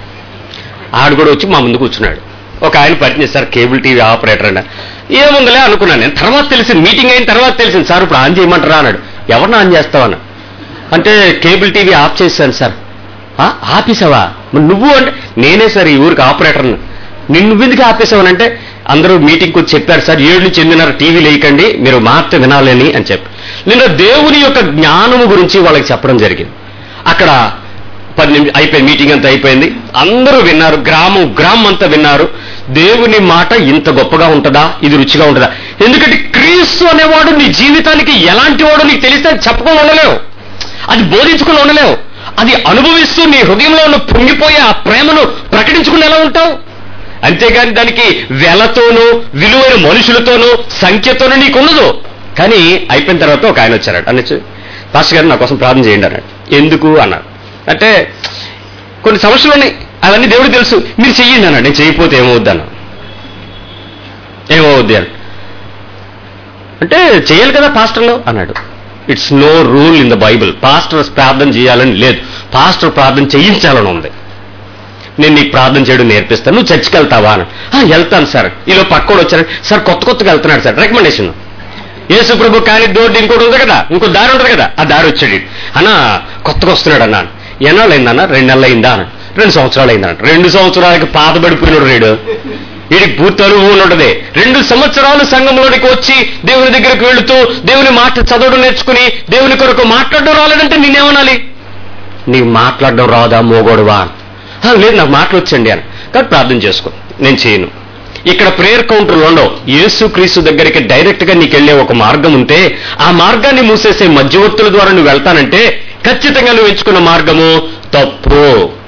ఆడు కూడా వచ్చి మా ముందు కూర్చున్నాడు. ఒక ఆయన పరిచయం చేశారు, కేబుల్ టీవీ ఆపరేటర్ అన్న. ఏముందలే అనుకున్నాను నేను, తర్వాత తెలిసింది, మీటింగ్ అయిన తర్వాత తెలిసింది, సార్ ఇప్పుడు ఆన్ చేయమంటారా అన్నాడు. ఎవరిని ఆన్ చేస్తావన్నా అంటే కేబుల్ టీవీ ఆఫ్ చేశాను సార్. ఆపేసావా? నువ్వు అంటే నేనే సార్ ఈ ఊరికి ఆపరేటర్ను. నిన్ను నువ్వెందుకు ఆపేసావనంటే అందరూ మీటింగ్కి వచ్చి చెప్పారు సార్, ఏడు నుంచి ఎనిమిదిన్నర టీవీ లేకండి, మీరు మాట వినాలని అని చెప్పి నేను దేవుని యొక్క జ్ఞానము గురించి వాళ్ళకి చెప్పడం జరిగింది. అక్కడ పది నిమిషం అయిపోయింది, మీటింగ్ అంతా అయిపోయింది, అందరూ విన్నారు, గ్రామం గ్రామం అంతా విన్నారు. దేవుని మాట ఇంత గొప్పగా ఉంటుందా, ఇది రుచిగా ఉంటుందా? ఎందుకంటే క్రీస్తు అనేవాడు నీ జీవితానికి ఎలాంటి వాడు నీకు తెలిస్తే చెప్పకుండా ఉండలేవు, అది బోధించుకుని ఉండలేవు, అది అనుభవిస్తూ నీ హృదయంలో ఉన్న పొంగిపోయే ఆ ప్రేమను ప్రకటించుకుని ఎలా ఉంటావు? అంతేగాని దానికి వెలతోనూ విలువైన మనుషులతోనూ సంఖ్యతోనూ నీకు ఉండదు. కానీ అయిపోయిన తర్వాత ఒక ఆయన వచ్చారట, అనొచ్చు పాస్టర్ గారు నా కోసం ప్రార్థన చేయండి అన్నాడు. ఎందుకు అన్నాడు. అంటే కొన్ని సమస్యలు ఉన్నాయి, అవన్నీ దేవుడికి తెలుసు, మీరు చెయ్యండి అన్నాడు. నేను చేయకపోతే ఏమవుద్ది అన్నా. ఏమవుద్ది అని అంటే చేయాలి కదా పాస్టర్లో అన్నాడు. It's no rule in the Bible, pastor ప్రార్థన చేయాలని లేదు, పాస్టర్ ప్రార్థన చేయించాలని ఉంది. నేను నీకు ప్రార్థన చేయడం నేర్పిస్తాను, నువ్వు చర్చికి వెళ్తావా అని. వెళ్తాను సార్. ఈలో పక్కోడు వచ్చారు, సార్ కొత్త కొత్తగా వెళ్తున్నాడు సార్, రికమెండేషన్. యేసు ప్రభు కానీ దోడ్డు ఇంకోటి ఉంది కదా, ఇంకో దారి ఉంటుంది కదా, ఆ దారి వచ్చాడు అన్నా, కొత్తగా వస్తున్నాడు అన్నాను. ఎన్నాళ్ళు అయిందన్నా? రెండు నెలలు అయిందా అన్నాడు. రెండు సంవత్సరాలు అయిందన్నాడు. రెండు సంవత్సరాలకి పాత పడిపోయినాడు రేడు, వీడికి పూర్తి అనుభవం ఉంటుంది. రెండు సంవత్సరాలు సంఘంలోనికి వచ్చి దేవుని దగ్గరికి వెళుతూ దేవుని మాట చదవడం నేర్చుకుని దేవుని కొరకు మాట్లాడడం రాలేదంటే నేనేమనాలి? నీకు మాట్లాడడం రాదా మోగోడువా? లేదు నాకు మాటలు వచ్చండి అని. కాబట్టి ప్రార్థన చేసుకో, నేను చేయను. ఇక్కడ ప్రేయర్ కౌంటర్లు ఉండవు. యేసు క్రీస్తు దగ్గరికి డైరెక్ట్ గా నీకు వెళ్ళే ఒక మార్గం ఉంటే ఆ మార్గాన్ని మూసేసే మధ్యవర్తుల ద్వారా నువ్వు వెళ్తానంటే ఖచ్చితంగా నువ్వు ఎంచుకున్న మార్గము తప్పు.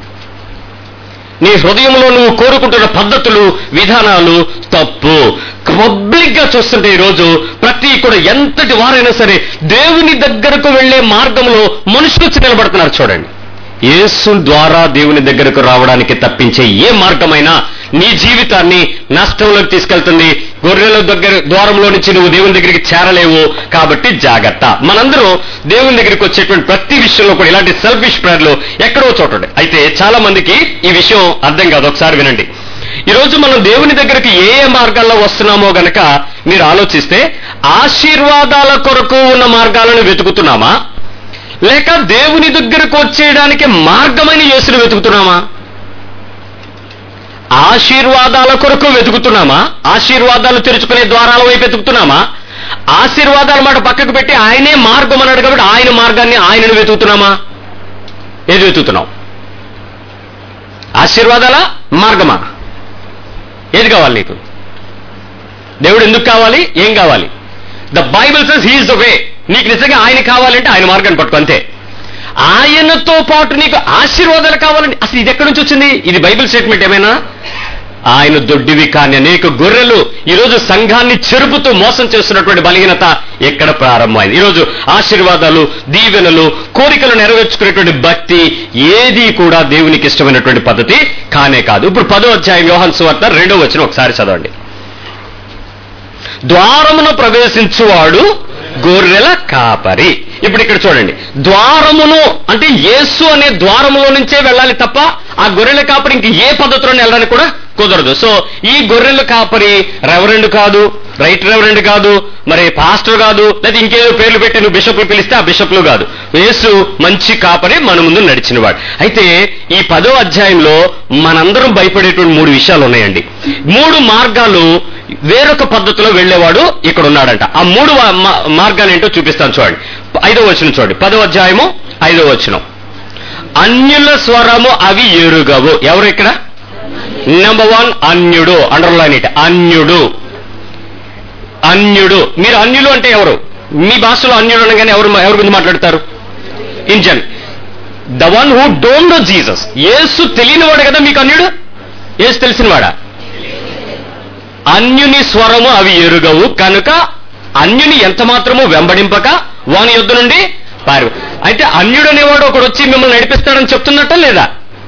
నీ హృదయంలో నువ్వు కోరుకుంటున్న పద్ధతులు విధానాలు తప్పు. పబ్లిక్ గా చూస్తుంటే ఈరోజు ప్రతి కూడా ఎంతటి వారైనా సరే దేవుని దగ్గరకు వెళ్లే మార్గంలో మనుషులు వచ్చి నిలబడుతున్నారు. చూడండి, యేసు ద్వారా దేవుని దగ్గరకు రావడానికి తప్పించే ఏ మార్గమైనా నీ జీవితాన్ని నష్టంలోకి తీసుకెళ్తుంది. గొర్రెల దగ్గర ద్వారంలో నుంచి నువ్వు దేవుని దగ్గరికి చేరలేవు. కాబట్టి జాగ్రత్త. మనందరూ దేవుని దగ్గరికి వచ్చేటువంటి ప్రతి విషయంలో కూడా ఇలాంటి సెల్ఫిష్ ప్రేయర్లు ఎక్కడో చోట. అయితే చాలా మందికి ఈ విషయం అర్థం కాదు. ఒకసారి వినండి. ఈరోజు మనం దేవుని దగ్గరికి ఏ ఏ మార్గాల్లో వస్తున్నామో గనక మీరు ఆలోచిస్తే ఆశీర్వాదాల కొరకు ఉన్న మార్గాలను వెతుకుతున్నామా, లేక దేవుని దగ్గరకు వచ్చేయడానికి మార్గమైన యేసును వెతుకుతున్నామా? ఆశీర్వాదాల కొరకు వెతుకుతున్నామా? ఆశీర్వాదాలు తెరుచుకునే ద్వారాల వైపు వెతుకుతున్నామా? ఆశీర్వాదాల మాట పక్కకు పెట్టి ఆయనే మార్గం అన్నాడు కాబట్టి ఆయన మార్గాన్ని ఆయనను వెతుకుతున్నామా? ఏది వెతుకుతున్నాం? ఆశీర్వాదాల మార్గమా? ఏది కావాలి నీకు? దేవుడు ఎందుకు కావాలి? ఏం కావాలి? The Bible says he is the way. నీకు నిజంగా ఆయన కావాలంటే ఆయన మార్గాన్ని పట్టుకో, అంతే. ఆయనతో పాటు నీకు ఆశీర్వాదాలు కావాలంటే అసలు ఇది ఎక్కడి నుంచి వచ్చింది? ఇది బైబిల్ స్టేట్మెంట్ ఏమైనా? ఆయన దొడ్డివి కాని అనేక గొర్రెలు ఈరోజు సంఘాన్ని చెరుపుతూ మోసం చేస్తున్నటువంటి బలహీనత ఎక్కడ ప్రారంభమైంది? ఈరోజు ఆశీర్వాదాలు, దీవెనలు, కోరికలు నెరవేర్చుకునేటువంటి భక్తి ఏది కూడా దేవునికి ఇష్టమైనటువంటి పద్ధతి కానే కాదు. ఇప్పుడు పదో అధ్యాయం యోహాను సువార్త రెండో వచనం ఒకసారి చదవండి. ద్వారమును ప్రవేశించువాడు గొర్రెల కాపరి. ఇప్పుడు ఇక్కడ చూడండి, ద్వారమును అంటే యేసు అనే ద్వారములో నుంచే వెళ్ళాలి తప్ప ఆ గొర్రెల కాపరి ఇంక ఏ పద్ధతిలో వెళ్ళడానికి కూడా కుదరదు. సో ఈ గొర్రెల కాపరి రెవరెండ్ కాదు, రైట్ రెవరెండ్ కాదు, మరి పాస్టర్ కాదు, లేదా ఇంకేదో పేర్లు పెట్టి నువ్వు బిషప్లు పిలిస్తే ఆ బిషప్లు కాదు. యేసు మంచి కాపరి మన ముందు నడిచినవాడు. అయితే ఈ పదో అధ్యాయంలో మనందరం భయపడేటువంటి మూడు విషయాలు ఉన్నాయండి. మూడు మార్గాలు వేరొక పద్ధతిలో వెళ్లేవాడు ఇక్కడ ఉన్నాడంట. ఆ మూడు మార్గాలు ఏంటో చూపిస్తాను చూడండి. ఐదో వచనం చూడండి, పదో అధ్యాయము ఐదో వచనం. అన్యుల స్వరము అవి ఎరుగవు. ఎవరు ఇక్కడ? నెంబర్ వన్ అన్యుడు. అండర్లైన్ ఇట్, అన్యుడు. అన్యుడు. మీరు అన్యులు అంటే ఎవరు? మీ భాషలో అన్యుడు అనగానే ఎవరు ఎవరి గురించి మాట్లాడతారు? In John the one who don't know Jesus. యేసు తెలియనివాడు కదా మీకు అన్యుడు? యేసు తెలిసినవాడా? అన్యుని స్వరము అవి ఎరుగవు కనుక అన్యుని ఎంత మాత్రమూ వెంబడింపక వాని యొద్ద నుండి పారు. అయితే అన్యుడు అనేవాడు ఒకడు వచ్చి మిమ్మల్ని నడిపిస్తాడని చెప్తున్నట్ట లేదా?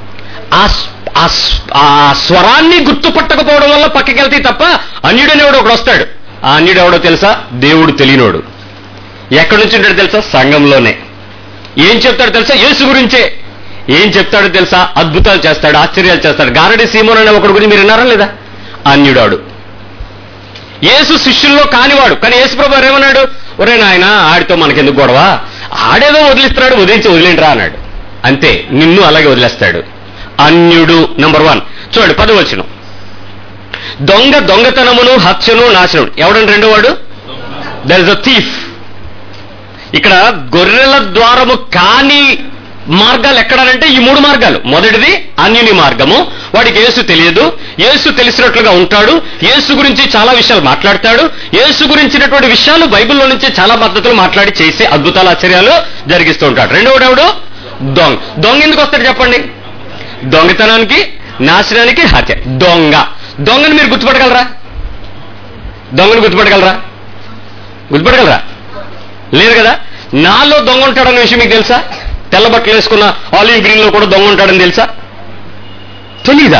ఆ స్వరాన్ని గుర్తుపట్టకపోవడం వల్ల పక్కకి వెళ్తే తప్ప అన్యుడు అనేవాడు ఒకడు వస్తాడు. ఆ అన్యుడు ఎవడో తెలుసా? దేవుడు తెలియనోడు. ఎక్కడి నుంచి ఉంటాడు తెలుసా? సంఘంలోనే. ఏం చెప్తాడు తెలుసా? యేసు గురించే. ఏం చెప్తాడో తెలుసా? అద్భుతాలు చేస్తాడు, ఆశ్చర్యాలు చేస్తాడు. గారడి సీమోన్ అనే ఒకటి గురించి మీరు విన్నారా లేదా? అన్యుడాడు. యేసు శిష్యుల్లో కానివాడు. కానీ యేసు ప్రభు ఏమన్నాడు? ఒరే నాయన, ఆడితో మనకెందుకు గొడవ, ఆడేదో వదిలిస్తున్నాడు, వదిలించి వదిలేంట్రా అన్నాడు. అంతే, నిన్ను అలాగే వదిలేస్తాడు. అన్యుడు నంబర్ వన్. చూడండి పదవచనం. దొంగ దొంగతనమును హత్యను నాశనం. ఎవడండి రెండో వాడు? There is a thief. ఇక్కడ గొర్రెల ద్వారము కాని మార్గాలు ఎక్కడానంటే ఈ మూడు మార్గాలు. మొదటిది అన్యుని మార్గము. వాడికి యేసు తెలియదు, యేసు తెలిసినట్లుగా ఉంటాడు, యేసు గురించి చాలా విషయాలు మాట్లాడతాడు, యేసు గురించినటువంటి విషయాలు బైబిల్లో నుంచి చాలా పద్ధతులు మాట్లాడి చేసి అద్భుతాలు ఆశ్చర్యాలు జరిగిస్తూ ఉంటాడు. రెండోడు ఎవడు? దొంగ. దొంగ ఎందుకు వస్తాడు చెప్పండి? దొంగతనానికి, నాశనానికి, హత్య. దొంగ. దొంగని మీరు గుర్తుపట్టగలరా? దొంగను గుర్తుపట్టగలరా? గుర్తుపట్టగలరా? లేదు కదా. నాలో దొంగ ఉంటాడన్న విషయం మీకు తెలుసా? తెల్ల బట్టలు వేసుకున్న ఆలివ్ గ్రీన్ లో కూడా దొంగ ఉంటాడని తెలుసా? తెలీదా?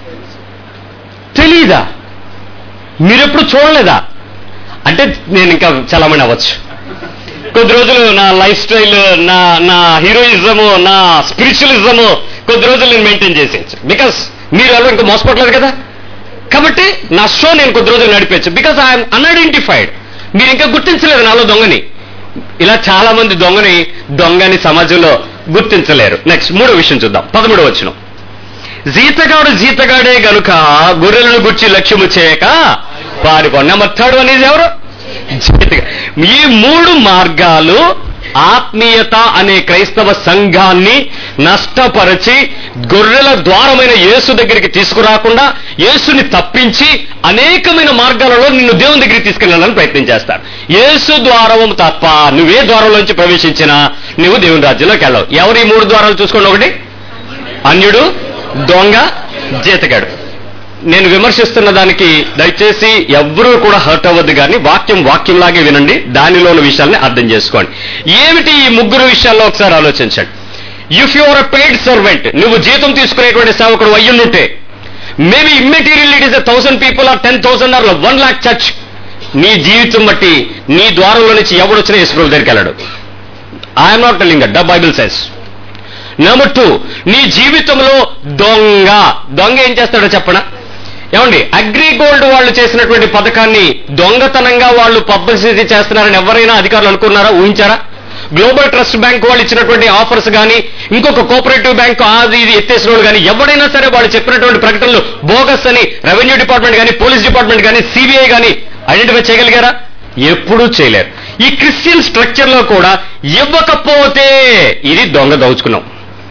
తెలీదా? మీరెప్పుడు చూడలేదా? అంటే నేను ఇంకా చాలామంది అవ్వచ్చు. కొద్ది రోజులు నా లైఫ్ స్టైల్, నా నా హీరోయిజము, నా స్పిరిచువలిజము కొద్ది రోజులు నేను మెయింటైన్ చేసేయచ్చు. బికాస్ మీరు ఎవరు ఇంకా మోసపోవట్లేదు కదా. కాబట్టి నా షో నేను కొద్ది రోజులు నడిపేయచ్చు. Because I'm unidentified. మీరు ఇంకా గుర్తించలేదు నాలో దొంగని. ఇలా చాలా మంది దొంగని దొంగని సమాజంలో గుర్తించలేరు. నెక్స్ట్ మూడో విషయం చూద్దాం. పదమూడవ వచనం. జీతగాడు జీతగాడే గనుక గొర్రెలను గుర్చి లక్ష్యము చేయక పారిపో. నెంబర్ థర్డ్ అనేది ఎవరు? జీతగా. ఈ మూడు మార్గాలు ఆత్మీయత అనే క్రైస్తవ సంఘాన్ని నష్టపరిచి గొర్రెల ద్వారమైన యేసు దగ్గరికి తీసుకురాకుండా యేసుని తప్పించి అనేకమైన మార్గాలలో నిన్ను దేవుని దగ్గరికి తీసుకెళ్లాలని ప్రయత్నం చేస్తాడు. యేసు ద్వారం తప్ప నువ్వే ద్వారంలోంచి ప్రవేశించినా నువ్వు దేవుని రాజ్యంలోకి వెళ్ళవు. ఎవరు ఈ మూడు ద్వారాలు చూసుకోండి. ఒకటి అన్యుడు, దొంగ, జీతగాడు. నేను విమర్శిస్తున్న దానికి దయచేసి ఎవ్వరూ కూడా హర్ట్ అవ్వద్దు, కానీ వాక్యం వాక్యంలాగే వినండి, దానిలోని విషయాల్ని అర్థం చేసుకోండి. ఏమిటి ఈ ముగ్గురు విషయాల్లో ఒకసారి ఆలోచించండి. If you are a paid servant, నువ్వు జీతం తీసుకునేటువంటి సేవకుడు అయ్యుంటే, maybe immaterial it is a thousand people or ten thousand or one lakh church, నీ జీవితం బట్టి నీ ద్వారంలో నుంచి ఎవడొచ్చినా యేసు ప్రభు దగ్గరికి వెళ్ళాడు. I'm not telling that, the Bible says. Number two, నీ జీవితంలో దొంగ దొంగ ఏం చేస్తాడో చెప్పనా? ఏమండి, అగ్రిగోల్డ్ వాళ్ళు చేసినటువంటి పథకాన్ని దొంగతనంగా వాళ్ళు పబ్లిసిటీ చేస్తున్నారని ఎవరైనా అధికారులు అనుకున్నారా? ఊహించారా? గ్లోబల్ ట్రస్ట్ బ్యాంక్ వాళ్ళు ఇచ్చినటువంటి ఆఫర్స్ కానీ, ఇంకొక కోఆపరేటివ్ బ్యాంక్ అది ఇది ఎత్తేసిన వాళ్ళు కానీ, ఎవరైనా సరే వాళ్ళు చెప్పినటువంటి ప్రకటనలు బోగస్ అని రెవెన్యూ డిపార్ట్మెంట్ కానీ, పోలీస్ డిపార్ట్మెంట్ కానీ, సిబిఐ కానీ ఐడెంటిఫై చేయగలిగారా? ఎప్పుడూ చేయలేరు. ఈ క్రిస్టియన్ స్ట్రక్చర్ లో కూడా ఇవ్వకపోతే ఇది దొంగ దోచుకున్నాం,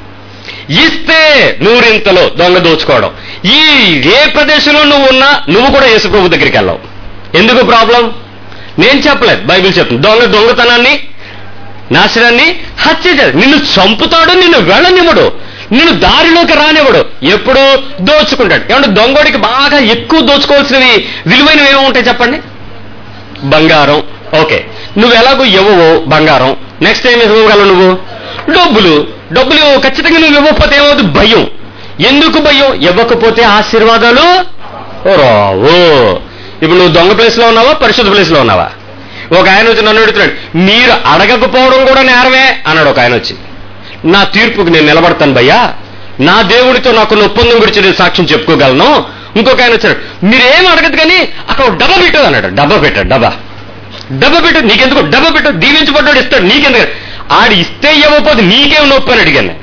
ఇస్తే నూరింతలో దొంగ దోచుకోవడం. ఈ ఏ ప్రదేశంలో నువ్వు ఉన్నా నువ్వు కూడా యేసు ప్రభు దగ్గరికి వెళ్ళావు. ఎందుకు ప్రాబ్లం? నేను చెప్పలేదు, బైబిల్ చెప్తుంది. దొంగ దొంగతనాన్ని, నాశనాన్ని, హత్య చేస్తాడు. నిన్ను చంపుతాడు, నిన్ను వెళ్ళనివ్వడు, నిన్ను దారిలోకి రానివ్వడు, ఎప్పుడూ దోచుకుంటాడు. ఏమంటే దొంగోడికి బాగా ఎక్కువ దోచుకోవాల్సినవి విలువైనవి ఏమో ఉంటాయి చెప్పండి. బంగారం. ఓకే, నువ్వు ఎలాగో ఇవ్వవు బంగారం, నెక్స్ట్ ఏం ఇవ్వగలవు నువ్వు? డబ్బులు. డబ్బులు ఖచ్చితంగా నువ్వు ఇవ్వకపోతే ఏమవుతుంది? భయం. ఎందుకు భయం? ఇవ్వకపోతే ఆశీర్వాదాలు రావు. ఇప్పుడు నువ్వు దొంగ ప్లేస్ లో ఉన్నావా, పరిశుద్ధ ప్లేస్ లో ఉన్నావా? ఒక ఆయన వచ్చి నన్ను అడుగుతున్నాడు, మీరు అడగకపోవడం కూడా నేరమే అన్నాడు. ఒక ఆయన వచ్చి, నా తీర్పుకి నేను నిలబడతాను భయ్యా, నా దేవుడితో నాకు ఒప్పందం గురించి నేను సాక్ష్యం చెప్పుకోగలను. ఇంకొక ఆయన వచ్చాడు, మీరేం అడగదు కానీ అక్కడ డబ్బా పెట్టు అన్నాడు. డబ్బా పెట్టాడు. డబ్బా డబ్బా పెట్టు, నీకెందుకు? డబ్బా పెట్టు, దీవించబడ్డాడు ఇస్తాడు, నీకెందుకు? ఆడు ఇస్తే ఇవ్వకపోతే నీకేం నొప్పి అని అడిగాను.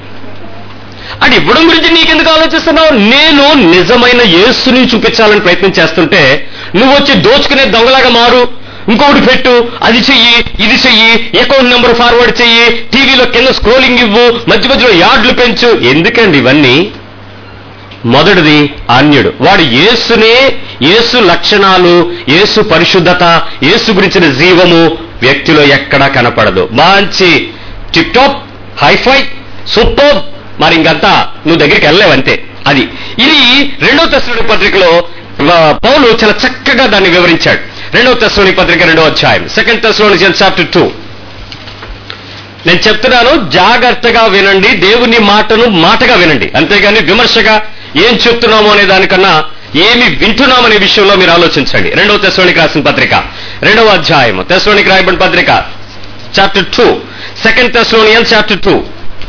అది ఇవ్వడం గురించి నీకెందుకు ఆలోచిస్తున్నావు? నేను నిజమైన యేసుని చూపించాలని ప్రయత్నం చేస్తుంటే నువ్వు వచ్చి దోచుకునే దొంగలాగా మారు, ఇంకొకటి పెట్టు, అది చెయ్యి, ఇది చెయ్యి, అకౌంట్ నెంబర్ ఫార్వర్డ్ చెయ్యి, టీవీలో కింద స్క్రోలింగ్ ఇవ్వు, మధ్య మధ్యలో యార్డ్లు పెంచు. ఎందుకండి ఇవన్నీ? మొదటిది అన్యుడు. వాడు యేసునే, యేసు లక్షణాలు, యేసు పరిశుద్ధత, యేసు గురించిన జీవము వ్యక్తిలో ఎక్కడా కనపడదు. మంచి టిప్ టాప్ హైఫై, సూపర్, మరి ఇంకంతా నువ్వు దగ్గరికి వెళ్ళలేవంతే. అది ఇది రెండవ తెస్సలోనిక పత్రికలో పౌలు చాలా చక్కగా దాన్ని వివరించాడు. రెండవ తెస్సలోనిక పత్రిక రెండవ అధ్యాయం, సెకండ్ తెస్సలోనియన్స్ చాప్టర్ టూ. నేను చెప్తున్నాను, జాగ్రత్తగా వినండి, దేవుని మాటను మాటగా వినండి, అంతేగాని విమర్శగా ఏం చెప్తున్నాము అనే దానికన్నా ఏమి వింటున్నామనే విషయంలో మీరు ఆలోచించండి. రెండవ తెస్సలోనిక రాసిన పత్రిక రెండవ అధ్యాయము, తెస్సలోనిక రాయబడిన పత్రిక chapter two, second Thessalonians chapter two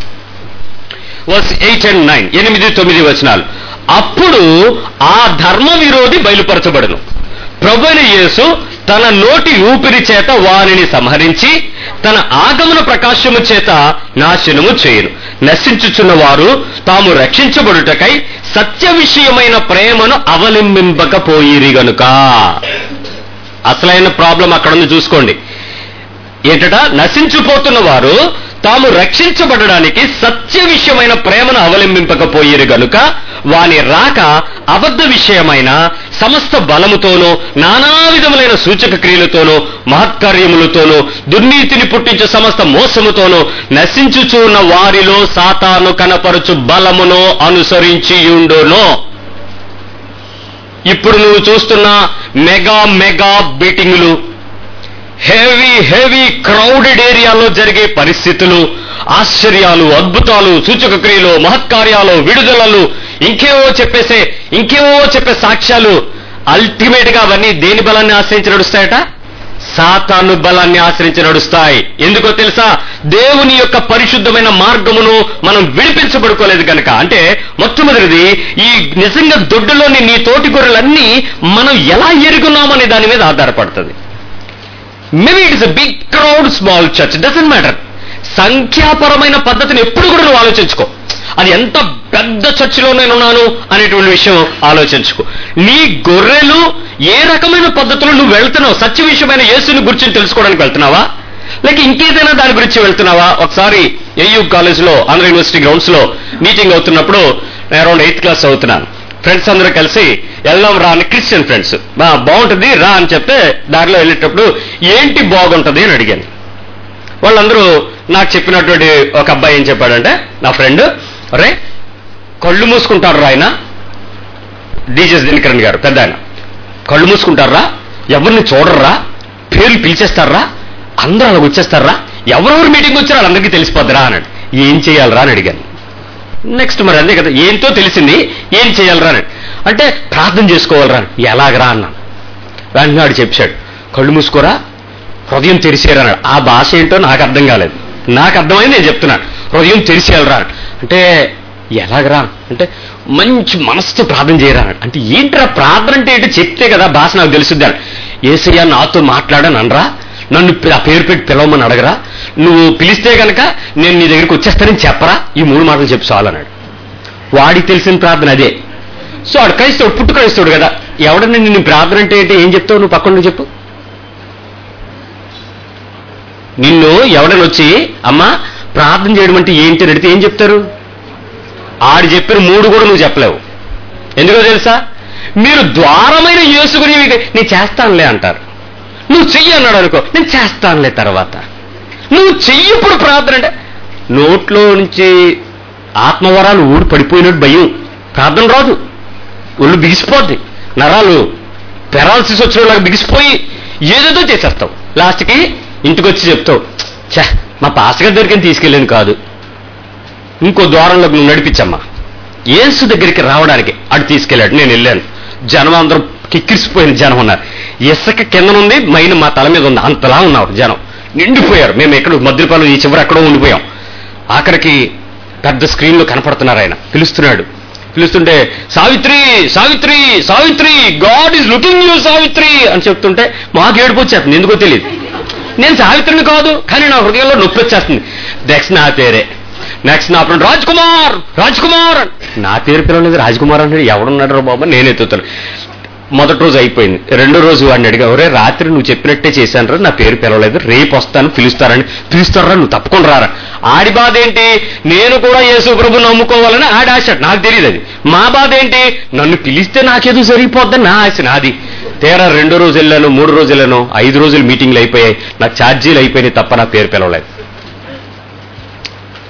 verse eight and nine, ఎనిమిది తొమ్మిది వచనాలు. అప్పుడు ఆ ధర్మ విరోధి బయలుపరచబడును, ప్రభువైన యేసు తన నోటి ఊపిరి చేత వారిని సంహరించి తన ఆగమన ప్రకాశము చేత నాశనము చేయును. నశించుచున్న వారు తాము రక్షించబడుటకై సత్య విషయమైన ప్రేమను అవలంబింపకపోయిరి గనుక. అసలైన ప్రాబ్లం అక్కడ ఉంది, చూసుకోండి. ఏంటట? నశించిపోతున్న వారు తాము రక్షించబడడానికి సత్య విషయమైన ప్రేమను అవలంబింపకపోయిరు గనుక వాని రాక అబద్ధ విషయమైన సమస్త బలముతోనూ నానా విధములైన సూచక క్రియలతోనూ మహత్కార్యములతోనూ దుర్నీతిని పుట్టించే సమస్త మోసముతోనూ నశించుచున్న వారిలో సాతాను కనపరుచు బలమును అనుసరించియుండును. ఇప్పుడు నువ్వు చూస్తున్న మెగా మెగా మీటింగులు, హెవీ హెవీ క్రౌడెడ్ ఏరియాలో జరిగే పరిస్థితులు, ఆశ్చర్యాలు, అద్భుతాలు, సూచక క్రియలు, మహత్కార్యాలు, విడుదలలు, ఇంకేవో చెప్పేసే ఇంకేవో చెప్పే సాక్ష్యాలు, అల్టిమేట్ గా అవన్నీ దేని బలాన్ని ఆశ్రయించి నడుస్తాయట? సాతాను బలాన్ని ఆశ్రయించి నడుస్తాయి. ఎందుకో తెలుసా? దేవుని యొక్క పరిశుద్ధమైన మార్గమును మనం విడిపించబడుకోలేదు కనుక. అంటే మొట్టమొదటిది, ఈ నిజంగా దొడ్డులోని నీ తోటి గొర్రెలన్నీ మనం ఎలా ఎరుగున్నామనే దాని మీద ఆధారపడుతుంది. Maybe it is a big crowd, small church, doesn't matter. సంఖ్యాపరమైన పద్ధతిని ఎప్పుడు కూడా నువ్వు ఆలోచించుకో. అది ఎంత పెద్ద చర్చిలో నేను ఉన్నాను అనేటువంటి విషయం ఆలోచించుకో. నీ గొర్రెలు ఏ రకమైన పద్ధతిలో నువ్వు వెళ్తున్నావు? సత్య విషయమైన యేసుని గురించి తెలుసుకోవడానికి వెళ్తున్నావా, లేక ఇంకేదైనా దాని గురించి వెళ్తున్నావా? ఒకసారి ఏయూ కాలేజ్లో, ఆంధ్ర యూనివర్సిటీ గ్రౌండ్స్ లో మీటింగ్ అవుతున్నప్పుడు, నేను అరౌండ్ ఎయిత్ క్లాస్ అవుతున్నాను. ఫ్రెండ్స్ అందరూ కలిసి వెళ్దాం రా అని, క్రిస్టియన్ ఫ్రెండ్స్, బాగుంటుంది రా అని చెప్తే దారిలో వెళ్ళేటప్పుడు ఏంటి బాగుంటుంది అని అడిగాను. వాళ్ళందరూ నాకు చెప్పినటువంటి ఒక అబ్బాయి ఏం చెప్పాడంటే, నా ఫ్రెండ్, అరే కళ్ళు మూసుకుంటారు రా ఆయన, డీజెస్ దినకరణ్ గారు పెద్ద ఆయన, కళ్ళు మూసుకుంటారా, ఎవరిని చూడర్రా, పేర్లు పిలిచేస్తారా, అందరూ అలా వచ్చేస్తారా, ఎవరెవరు మీటింగ్ వచ్చారో వాళ్ళందరికీ తెలిసిపోద్దిరా అన్నాడు. ఏం చేయాలరా అని అడిగాను. నెక్స్ట్ మరి అంతే కదా, ఏంతో తెలిసింది, ఏం చేయాలరా అని అంటే ప్రార్థన చేసుకోవాలరా. ఎలాగరా అన్నాను. వెంటనే వాడు చెప్పాడు, కళ్ళు మూసుకోరా, హృదయం తెరిసేరా అన్నాడు. ఆ భాష ఏంటో నాకు అర్థం కాలేదు, నాకు అర్థమైంది, నేను చెప్తున్నాను. హృదయం తెరిసేయాలరా అంటే ఎలాగరా అంటే మంచి మనసుతో ప్రార్థన చేయరా అన్నాడు. అంటే ఏంట్రా ప్రార్థన అంటే ఏంటో చెప్తే కదా భాష నాకు తెలుసుద్ది. యేసయ్య నాతో మాట్లాడని అనరా, నన్ను ఆ పేరు పెట్టి పిలవమని అడగరా, నువ్వు పిలిస్తే కనుక నేను నీ దగ్గరికి వచ్చేస్తానని చెప్పరా, ఈ మూడు మాటలు చెప్పు చాలన్నాడు. వాడికి తెలిసిన ప్రార్థన అదే. సో వాడు క్రైస్తవుడు, పుట్టు క్రైస్తవుడు కదా, ఎవడన్నా నిన్ను ప్రార్థన అంటే ఏంటి, ఏం చెప్తావు నువ్వు? పక్కన చెప్పు. నిన్ను ఎవడని వచ్చి అమ్మా ప్రార్థన చేయడం అంటే ఏంటి అని అడిగితే ఏం చెప్తారు? ఆడు చెప్పిన మూడు కూడా నువ్వు చెప్పలేవు. ఎందుకో తెలుసా? మీరు ద్వారమైన యేసు గురించి నేను చేస్తానులే అంటారు. నువ్వు చెయ్యి అన్నాడు అనుకో, నేను చేస్తానులే తర్వాత. నువ్వు చెయ్యప్పుడు ప్రార్థన అంటే నోట్లో నుంచి ఆత్మవరాలు ఊడి పడిపోయినట్టు భయం, ప్రార్థన రాదు, ఒళ్ళు బిగిసిపోద్ది, నరాలు పెరాలసిస్ వచ్చినలాగా బిగిసిపోయి ఏదేదో చేసేస్తావు. లాస్ట్కి ఇంటికి వచ్చి చెప్తావు, ఛ మా పాస్టర్ దగ్గరికి తీసుకెళ్ళాను కాదు, ఇంకో ద్వారంలో నువ్వు నడిపించమ్మా. యేసు దగ్గరికి రావడానికి అటు తీసుకెళ్ళాడు, నేను వెళ్ళాను. జనం అందరం కిక్కిరిసిపోయిన జనం ఉన్నారు. ఇసుక కిందనుంది, మైన్ మా తల మీద ఉంది, అంతలా ఉన్నారు జనం, నిండిపోయారు. మేము ఎక్కడ మద్దిపాలు ఈ చివరి ఎక్కడో ఉండిపోయాం. ఆఖరికి పెద్ద స్క్రీన్ లో కనపడుతున్నారు. ఆయన పిలుస్తున్నాడు. పిలుస్తుంటే Savitri Savitri Savitri God is looking you Savitri అని చెప్తుంటే మాకు ఏడుపు వచ్చేస్తుంది, ఎందుకో తెలియదు. నేను సావిత్రిని కాదు, కానీ నా హృదయంలో నొప్పి వచ్చేస్తుంది. నెక్స్ట్ నా పేరే, నెక్స్ట్ నా ఫ్రెండ్ రాజ్ కుమార్ రాజ్ కుమార్ నా పేరు పిలవలేదు, రాజ్ కుమార్ అంటే ఎవడున్నాడు రా బాబా, నేను ఎత్తుతాను. మొదటి రోజు అయిపోయింది. రెండో రోజు వాడిని అడిగా, ఒరే రాత్రి నువ్వు చెప్పినట్టే చేశాను రా, నా పేరు పిలవలేదు, రేపు వస్తాను పిలుస్తారని. పిలుస్తారా? నువ్వు తప్పకుండా రారా. ఆడి బాధ ఏంటి, నేను కూడా యేసు ప్రభుని నమ్ముకోవాలని ఆడి ఆశ, నాకు తెలియదు అది. మా బాధ ఏంటి, నన్ను పిలిస్తే నాకేదో సరిపోద్దని నా ఆశ నాది. తేరా రెండో రోజు వెళ్ళాను, మూడు రోజు వెళ్ళాను, ఐదు రోజులు మీటింగ్లు అయిపోయాయి, నాకు ఛార్జీలు అయిపోయినాయి తప్ప నా పేరు పిలవలేదు.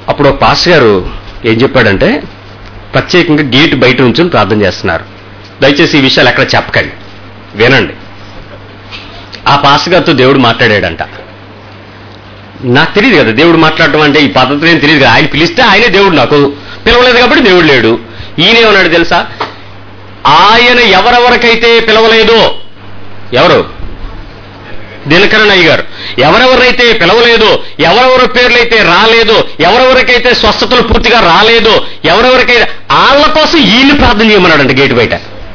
అప్పుడు ఒక పాస్టర్ గారు ఏం చెప్పాడంటే, ప్రత్యేకంగా గేట్ బయట నుంచి ప్రార్థన చేస్తున్నారు, దయచేసి ఈ విషయాలు ఎక్కడ చెప్పకండి, వినండి. ఆ పాస్టర్ గారితో దేవుడు మాట్లాడాడంట. నాకు తెలియదు కదా దేవుడు మాట్లాడటం అంటే, ఈ పద్ధతి ఏం తెలియదు కదా. ఆయన పిలిస్తే ఆయనే దేవుడు, నాకు పిలవలేదు కాబట్టి దేవుడు లేడు. ఈయనేమన్నాడు తెలుసా, ఆయన ఎవరెవరికైతే పిలవలేదో, ఎవరు దినకరన్ అయ్య గారు, ఎవరెవరైతే పిలవలేదో, ఎవరెవరి పేర్లైతే రాలేదో, ఎవరెవరికైతే స్వస్థతలు పూర్తిగా రాలేదో, ఎవరెవరికైతే వాళ్ళ కోసం ఈయన్ని ప్రార్థన చేయమన్నాడంట గేటు బయట.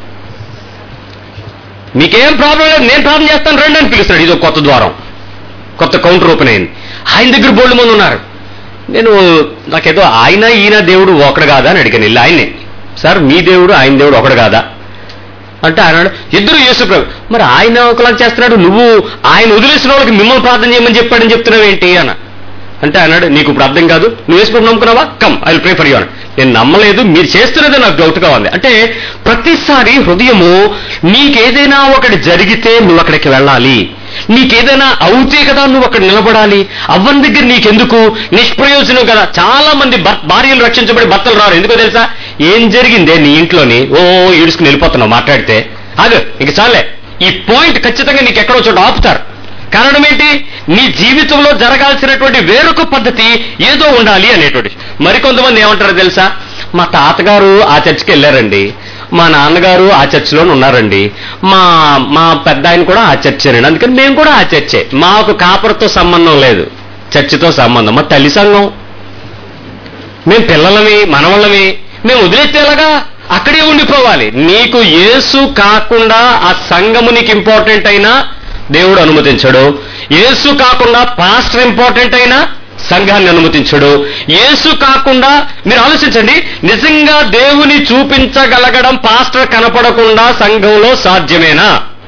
మీకేం ప్రాబ్లం లేదు, నేను ప్రార్థన చేస్తాను రండి అని పిలుస్తాడు. ఇదో కొత్త ద్వారం, కొత్త కౌంటర్ ఓపెన్ అయింది. ఆయన దగ్గర బోల్డ్ మంది ఉన్నారు. నేను నాకేదో ఆయన ఈయన దేవుడు ఒకడు కాదా అని అడిగాను. వెళ్ళి ఆయన్ని, సార్ మీ దేవుడు ఆయన దేవుడు ఒకడు కాదా అంటే ఆయన ఇద్దరు యేసు ప్రభు. మరి ఆయన ఒకలా చేస్తున్నాడు, నువ్వు ఆయన వదిలేసిన వాళ్ళకి మిమ్మల్ని ప్రార్థన చేయమని చెప్పాడని చెప్తున్నావు ఏంటి అన్న అంటే అన్నాడు, నీకు ఇప్పుడు అర్థం కాదు, నువ్వు యేసు ప్రభు నమ్ముకున్నావా, come I will pray for you అని. నేను నమ్మలేదు, మీరు చేస్తున్నదే నాకు డౌట్గా ఉంది. అంటే ప్రతిసారి హృదయము నీకేదైనా ఒకటి జరిగితే నువ్వు అక్కడికి వెళ్ళాలి, నీకేదైనా అవుతే కదా నువ్వు అక్కడ నిలబడాలి. అవ్వని దగ్గర నీకెందుకు, నిష్ప్రయోజనం కదా. చాలా మంది భార్యలు రక్షించబడి భర్తలు రారు. ఎందుకో తెలుసా, ఏం జరిగిందే నీ ఇంట్లోని ఓ ఈడుచుకుని వెళ్ళిపోతున్నావు మాట్లాడితే, అదే ఇంక చాలే. ఈ పాయింట్ ఖచ్చితంగా నీకు ఎక్కడో చోట ఆపుతారు. కారణం ఏంటి, నీ జీవితంలో జరగాల్సినటువంటి వేరొక పద్ధతి ఏదో ఉండాలి అనేటువంటి. మరికొంతమంది ఏమంటారో తెలుసా, మా తాతగారు ఆ చర్చికి వెళ్ళారండి, మా నాన్నగారు ఆ చర్చిలోనే ఉన్నారండి, మా మా పెద్ద ఆయన కూడా ఆ చర్చేనండి, అందుకని మేము కూడా ఆ చర్చే, మాకు కాపరితో సంబంధం లేదు, చర్చితో సంబంధం, మా తల్లి సంఘం, మేము పిల్లలమి మనవళ్ళమి, మేము వదిలేస్తేలాగా అక్కడే ఉండిపోవాలి. నీకు యేసు కాకుండా ఆ సంఘము నీకు ఇంపార్టెంట్ అయినా దేవుడు అనుమతించడు, యేసు కాకుండా పాస్టర్ ఇంపార్టెంట్ అయినా సంఘాన్ని అనుమతించడు. యేసు కాకుండా మీరు ఆలోచించండి, నిజంగా దేవుని చూపించగలగడం పాస్టర్ కనపడకుండా సంఘంలో సాధ్యమేనా?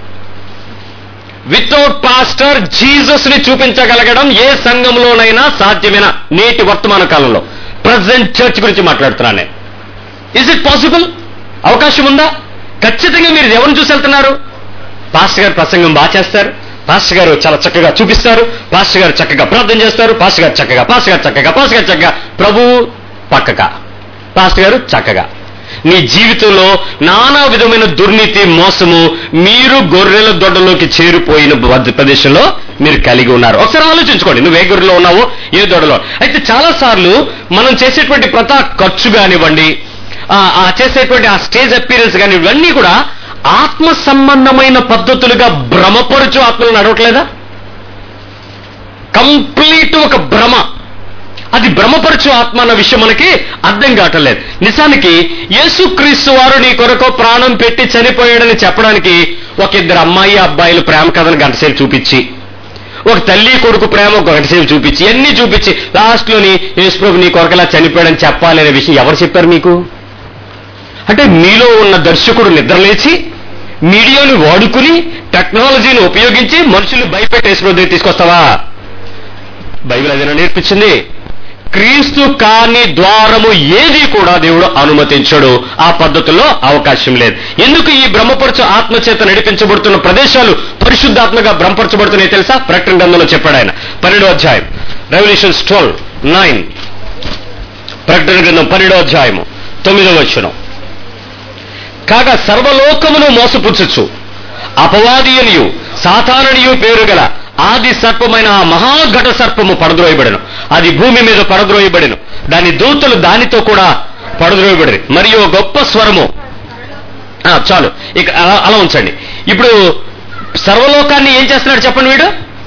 వితౌట్ పాస్టర్ జీసస్ ని చూపించగలగడం ఏ సంఘంలోనైనా సాధ్యమేనా? నేటి వర్తమాన కాలంలో ప్రజెంట్ చర్చ్ గురించి మాట్లాడుతున్నాను నేను. Is it possible? అవకాశం ఉందా? ఖచ్చితంగా మీరు ఎవరిని చూసి వెళ్తున్నారు? పాస్టర్ గారు ప్రసంగం బాగా చేస్తారు, పాస్టర్ గారు చాలా చక్కగా చూపిస్తారు, పాస్టర్ గారు చక్కగా ప్రార్థన చేస్తారు, పాస్టర్ గారు చక్కగా పాస్టర్ గారు చక్కగా పాస్టర్ గారు చక్కగా ప్రభు పక్కగా పాస్టర్ గారు చక్కగా. నీ జీవితంలో నానా విధమైన దుర్నీతి, మోసము, మీరు గొర్రెల దొడ్డలోకి చేరిపోయిన ప్రదేశంలో మీరు కలిగి ఉన్నారు. ఒకసారి ఆలోచించుకోండి, నువ్వు ఏ గొర్రెలో ఉన్నావో ఏ దొడ్డలో. అయితే చాలా సార్లు మనం చేసేటువంటి ప్రతి ఖర్చు కానివ్వండి, ఆ చేసేటువంటి ఆ స్టేజ్ అపీరెన్స్ కానీ, ఇవన్నీ కూడా ఆత్మ సంబంధమైన పద్ధతులుగా భ్రమపరుచు ఆత్మలు నడవట్లేదా? కంప్లీట్ ఒక భ్రమ, అది భ్రమపరచు ఆత్మ అన్న విషయం మనకి అర్థం కావట్లేదు. నిజానికి యేసుక్రీస్తు వారు నీ కొరకు ప్రాణం పెట్టి చనిపోయాడని చెప్పడానికి ఒక ఇద్దరు అమ్మాయి అబ్బాయిలు ప్రేమ కథను గంటసేపు చూపించి, ఒక తల్లి కొడుకు ప్రేమ ఒక గంటసేపు చూపించి, అన్ని చూపించి లాస్ట్ లోని యేసు ప్రభు నీ కొరకలా చనిపోయాడని చెప్పాలి అనే విషయం ఎవరు చెప్పారు మీకు? అంటే మీలో ఉన్న దర్శకుడు నిద్రలేచి మీడియాను వాడుకుని టెక్నాలజీని ఉపయోగించి మనుషులు భయపెట్టేసి రోజు తీసుకొస్తావా? బైబిల్ అదేనా నేర్పించింది? క్రీస్తు కాని ద్వారము ఏది కూడా దేవుడు అనుమతించడు. ఆ పద్ధతుల్లో అవకాశం లేదు. ఎందుకు ఈ బ్రహ్మపరచు ఆత్మచేత నడిపించబడుతున్న ప్రదేశాలు పరిశుద్ధాత్మగా బ్రహ్మపరచబడుతున్నాయి తెలుసా? ప్రకటన గ్రంథంలో చెప్పాడు ఆయన, పన్నెండో అధ్యాయం, రెవల్యూషన్స్ ట్వెల్వ్ నైన్, ప్రకటన గ్రంథం పన్నెండో అధ్యాయము తొమ్మిదో వచనం. కాగా సర్వలోకమును మోసపుచ్చుచు అపవాదియనియు సాతాననియు పేరు గల ఆది సర్పమైన ఆ మహాఘట సర్పము పడద్రోయబడెను, అది భూమి మీద పడద్రోయబడెను, దాని దూతలు దానితో కూడా పడద్రోయబడి, మరియు గొప్ప స్వరము. చాలు ఇక అలా ఉంచండి. ఇప్పుడు సర్వలోకాన్ని ఏం చేస్తున్నాడు చెప్పండి వీడు?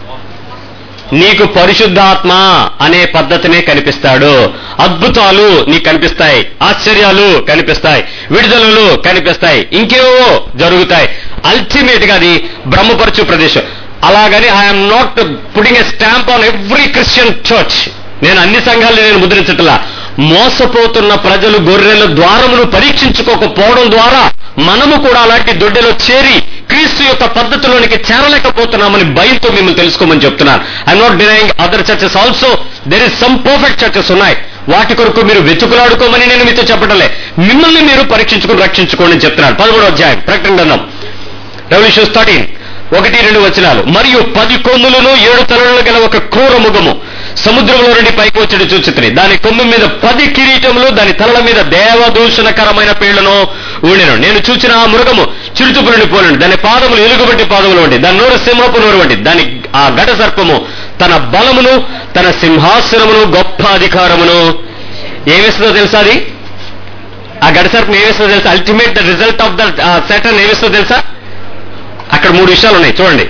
నీకు పరిశుద్ధాత్మ అనే పద్ధతినే కనిపిస్తాడు. అద్భుతాలు నీకు కనిపిస్తాయి, ఆశ్చర్యాలు కనిపిస్తాయి, విడుదలలు కనిపిస్తాయి, ఇంకేవో జరుగుతాయి. అల్టిమేట్ గా అది బ్రహ్మపరచు ప్రదేశం. అలాగని I'm not putting a stamp on every Christian church. నేను అన్ని సంఘాలను నేను ముద్రించట్లా. మోసపోతున్న ప్రజలు గొర్రెల ద్వారమును పరీక్షించుకోకపోవడం ద్వారా మనము కూడా అలాంటి దొడ్డెలో చేరి క్రీస్తు యొక్క పద్ధతిలోనికి చేరలేకపోతున్నామని భయంతో మిమ్మల్ని తెలుసుకోమని చెప్తున్నాను. I'm not denying other churches also, there is some perfect churches ఉన్నాయి, వాటి కొరకు మీరు వెతుకులాడుకోమని నేను మీతో చెప్పటలే. మిమ్మల్ని మీరు పరీక్షించుకుని రక్షించుకోండి అని చెప్తున్నాను. పదమూడో అధ్యాయం ప్రకటన గ్రంథం, రెవల్యూషన్స్ థర్టీన్ ఒకటి రెండు వచనాలు. మరియు పది కొమ్ములను ఏడు తలలు గల ఒక క్రూర ముఖము సముద్రంలో నుండి పైకి వచ్చి చూచితిని. దాని కొమ్ము మీద పది కిరీటములు, దాని తలల మీద దేవదూషణకరమైన పేళ్లను ఉండెను. నేను చూచిన ఆ మృగము చిరుతుపు నుండి పోలేను. దాని పాదములు ఎలుగుబంటి పాదములు వంటి, దాని నోరు సింహపు నోరు వంటి. దాని ఆ ఘట సర్పము తన బలమును, తన సింహాసనమును, గొప్ప అధికారమును ఏమిస్తుందో తెలుసా? అది ఆ ఘట సర్పం ఏమిస్తుందో తెలుసా? Ultimate the result of the Saturn ఏమిస్తుందో తెలుసా? అక్కడ మూడు విషయాలు ఉన్నాయి, చూడండి.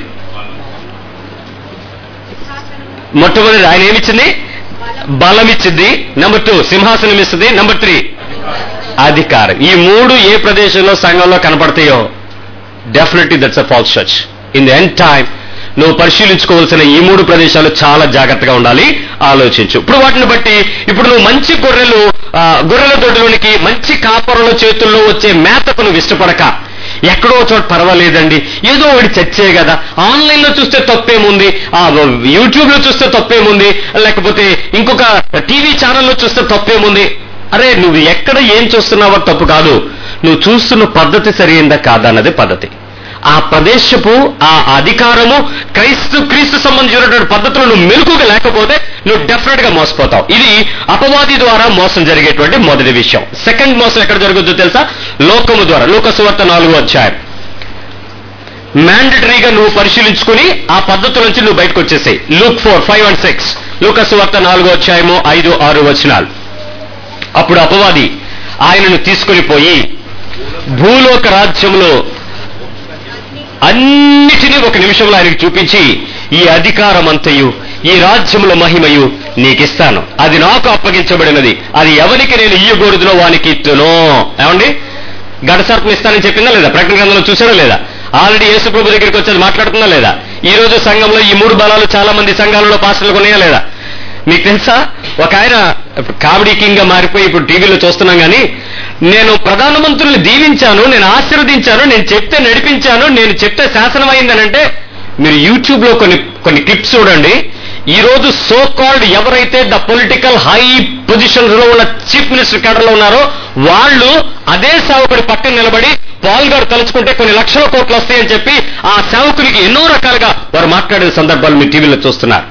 మొట్టమొదటి ఆయన ఏమిచ్చింది? బలం ఇచ్చింది. నెంబర్ టూ సింహాసనం ఇస్తుంది. నెంబర్ త్రీ అధికారం. ఈ మూడు ఏ ప్రదేశంలో సంఘంలో కనపడతాయో definitely that's a false church. In the end time నువ్వు పరిశీలించుకోవాల్సిన ఈ మూడు ప్రదేశాలు చాలా జాగ్రత్తగా ఉండాలి, ఆలోచించు. ఇప్పుడు వాటిని బట్టి ఇప్పుడు నువ్వు మంచి గొర్రెలు గొర్రెల దొడ్లోనికి మంచి కాపరుల చేతుల్లో వచ్చే మేతకు నువ్వు ఇష్టపడక, ఎక్కడో చోట పర్వాలేదండి, ఏదో ఒకటి చచ్చే కదా, ఆన్లైన్లో చూస్తే తప్పేముంది, ఆ యూట్యూబ్లో చూస్తే తప్పేముంది, లేకపోతే ఇంకొక టీవీ ఛానల్లో చూస్తే తప్పేముంది. అరే నువ్వు ఎక్కడ ఏం చూస్తున్నావో తప్పు కాదు, నువ్వు చూస్తున్న పద్ధతి సరైందా కాదా అన్నది పద్ధతి. ఆ ప్రదేశపు ఆ అధికారము క్రైస్తు క్రీస్తు సంబంధించినటువంటి పద్ధతులు నువ్వు మెలుకుగా లేకపోతే నువ్వు డెఫినెట్ గా మోసపోతావు. ఇది అపవాది ద్వారా మోసం జరిగేటువంటి మొదటి విషయం. సెకండ్ మోసం ఎక్కడ జరుగుతుందో తెలుసా? లోకము ద్వారా. లూకా సువార్త నాలుగో అధ్యాయం. మ్యాండటరీగా నువ్వు పరిశీలించుకుని ఆ పద్ధతుల నుంచి నువ్వు బయటకు వచ్చేసాయి. Luke four five and six లూకా సువార్త నాలుగో అధ్యాయము ఐదు ఆరు వచనాలు. అప్పుడు అపవాది ఆయనను తీసుకుని పోయి భూలోక రాజ్యంలో అన్నిటినీ ఒక నిమిషంలో ఆయనకు చూపించి, ఈ అధికారం అంతయు ఈ రాజ్యముల మహిమయు నీకిస్తాను, అది నాకు అప్పగించబడినది, అది ఎవరికి నేను ఇయ్యకూడదునో వానికి ఇత్తును. ఏమండి, ఘటసర్పం ఇస్తానని చెప్పిందా లేదా? ప్రకటన గ్రంథంలో చూసారా లేదా? ఆల్రెడీ యేసు ప్రభు దగ్గరికి వచ్చేది మాట్లాడుతుందా లేదా? ఈ రోజు సంఘంలో ఈ మూడు బలాలు చాలా మంది సంఘాలలో పాస్టర్లకు ఉన్నాయా లేదా? మీకు తెలుసా, ఒక ఆయన కామెడీ కింగ్ గా మారిపోయి ఇప్పుడు టీవీలో చూస్తున్నాం. కానీ నేను ప్రధానమంత్రుల్ని దీవించాను, నేను ఆశీర్వదించాను, నేను చెప్తే నడిపించాను, నేను చెప్తే శాసనం అయిందనంటే మీరు యూట్యూబ్ లో కొన్ని కొన్ని క్లిప్స్ చూడండి. ఈ రోజు సో కాల్డ్ ఎవరైతే ద పొలిటికల్ హై పొజిషన్స్ లో ఉన్న చీఫ్ మినిస్టర్ కేడర్లో ఉన్నారో వాళ్ళు అదే సేవకుడి పక్కన నిలబడి పాల్ గారు తలుచుకుంటే కొన్ని లక్షల కోట్లు వస్తాయని చెప్పి ఆ సేవకునికి ఎన్నో రకాలుగా వారు మాట్లాడే సందర్భాలు మీ టీవీలో చూస్తున్నారు.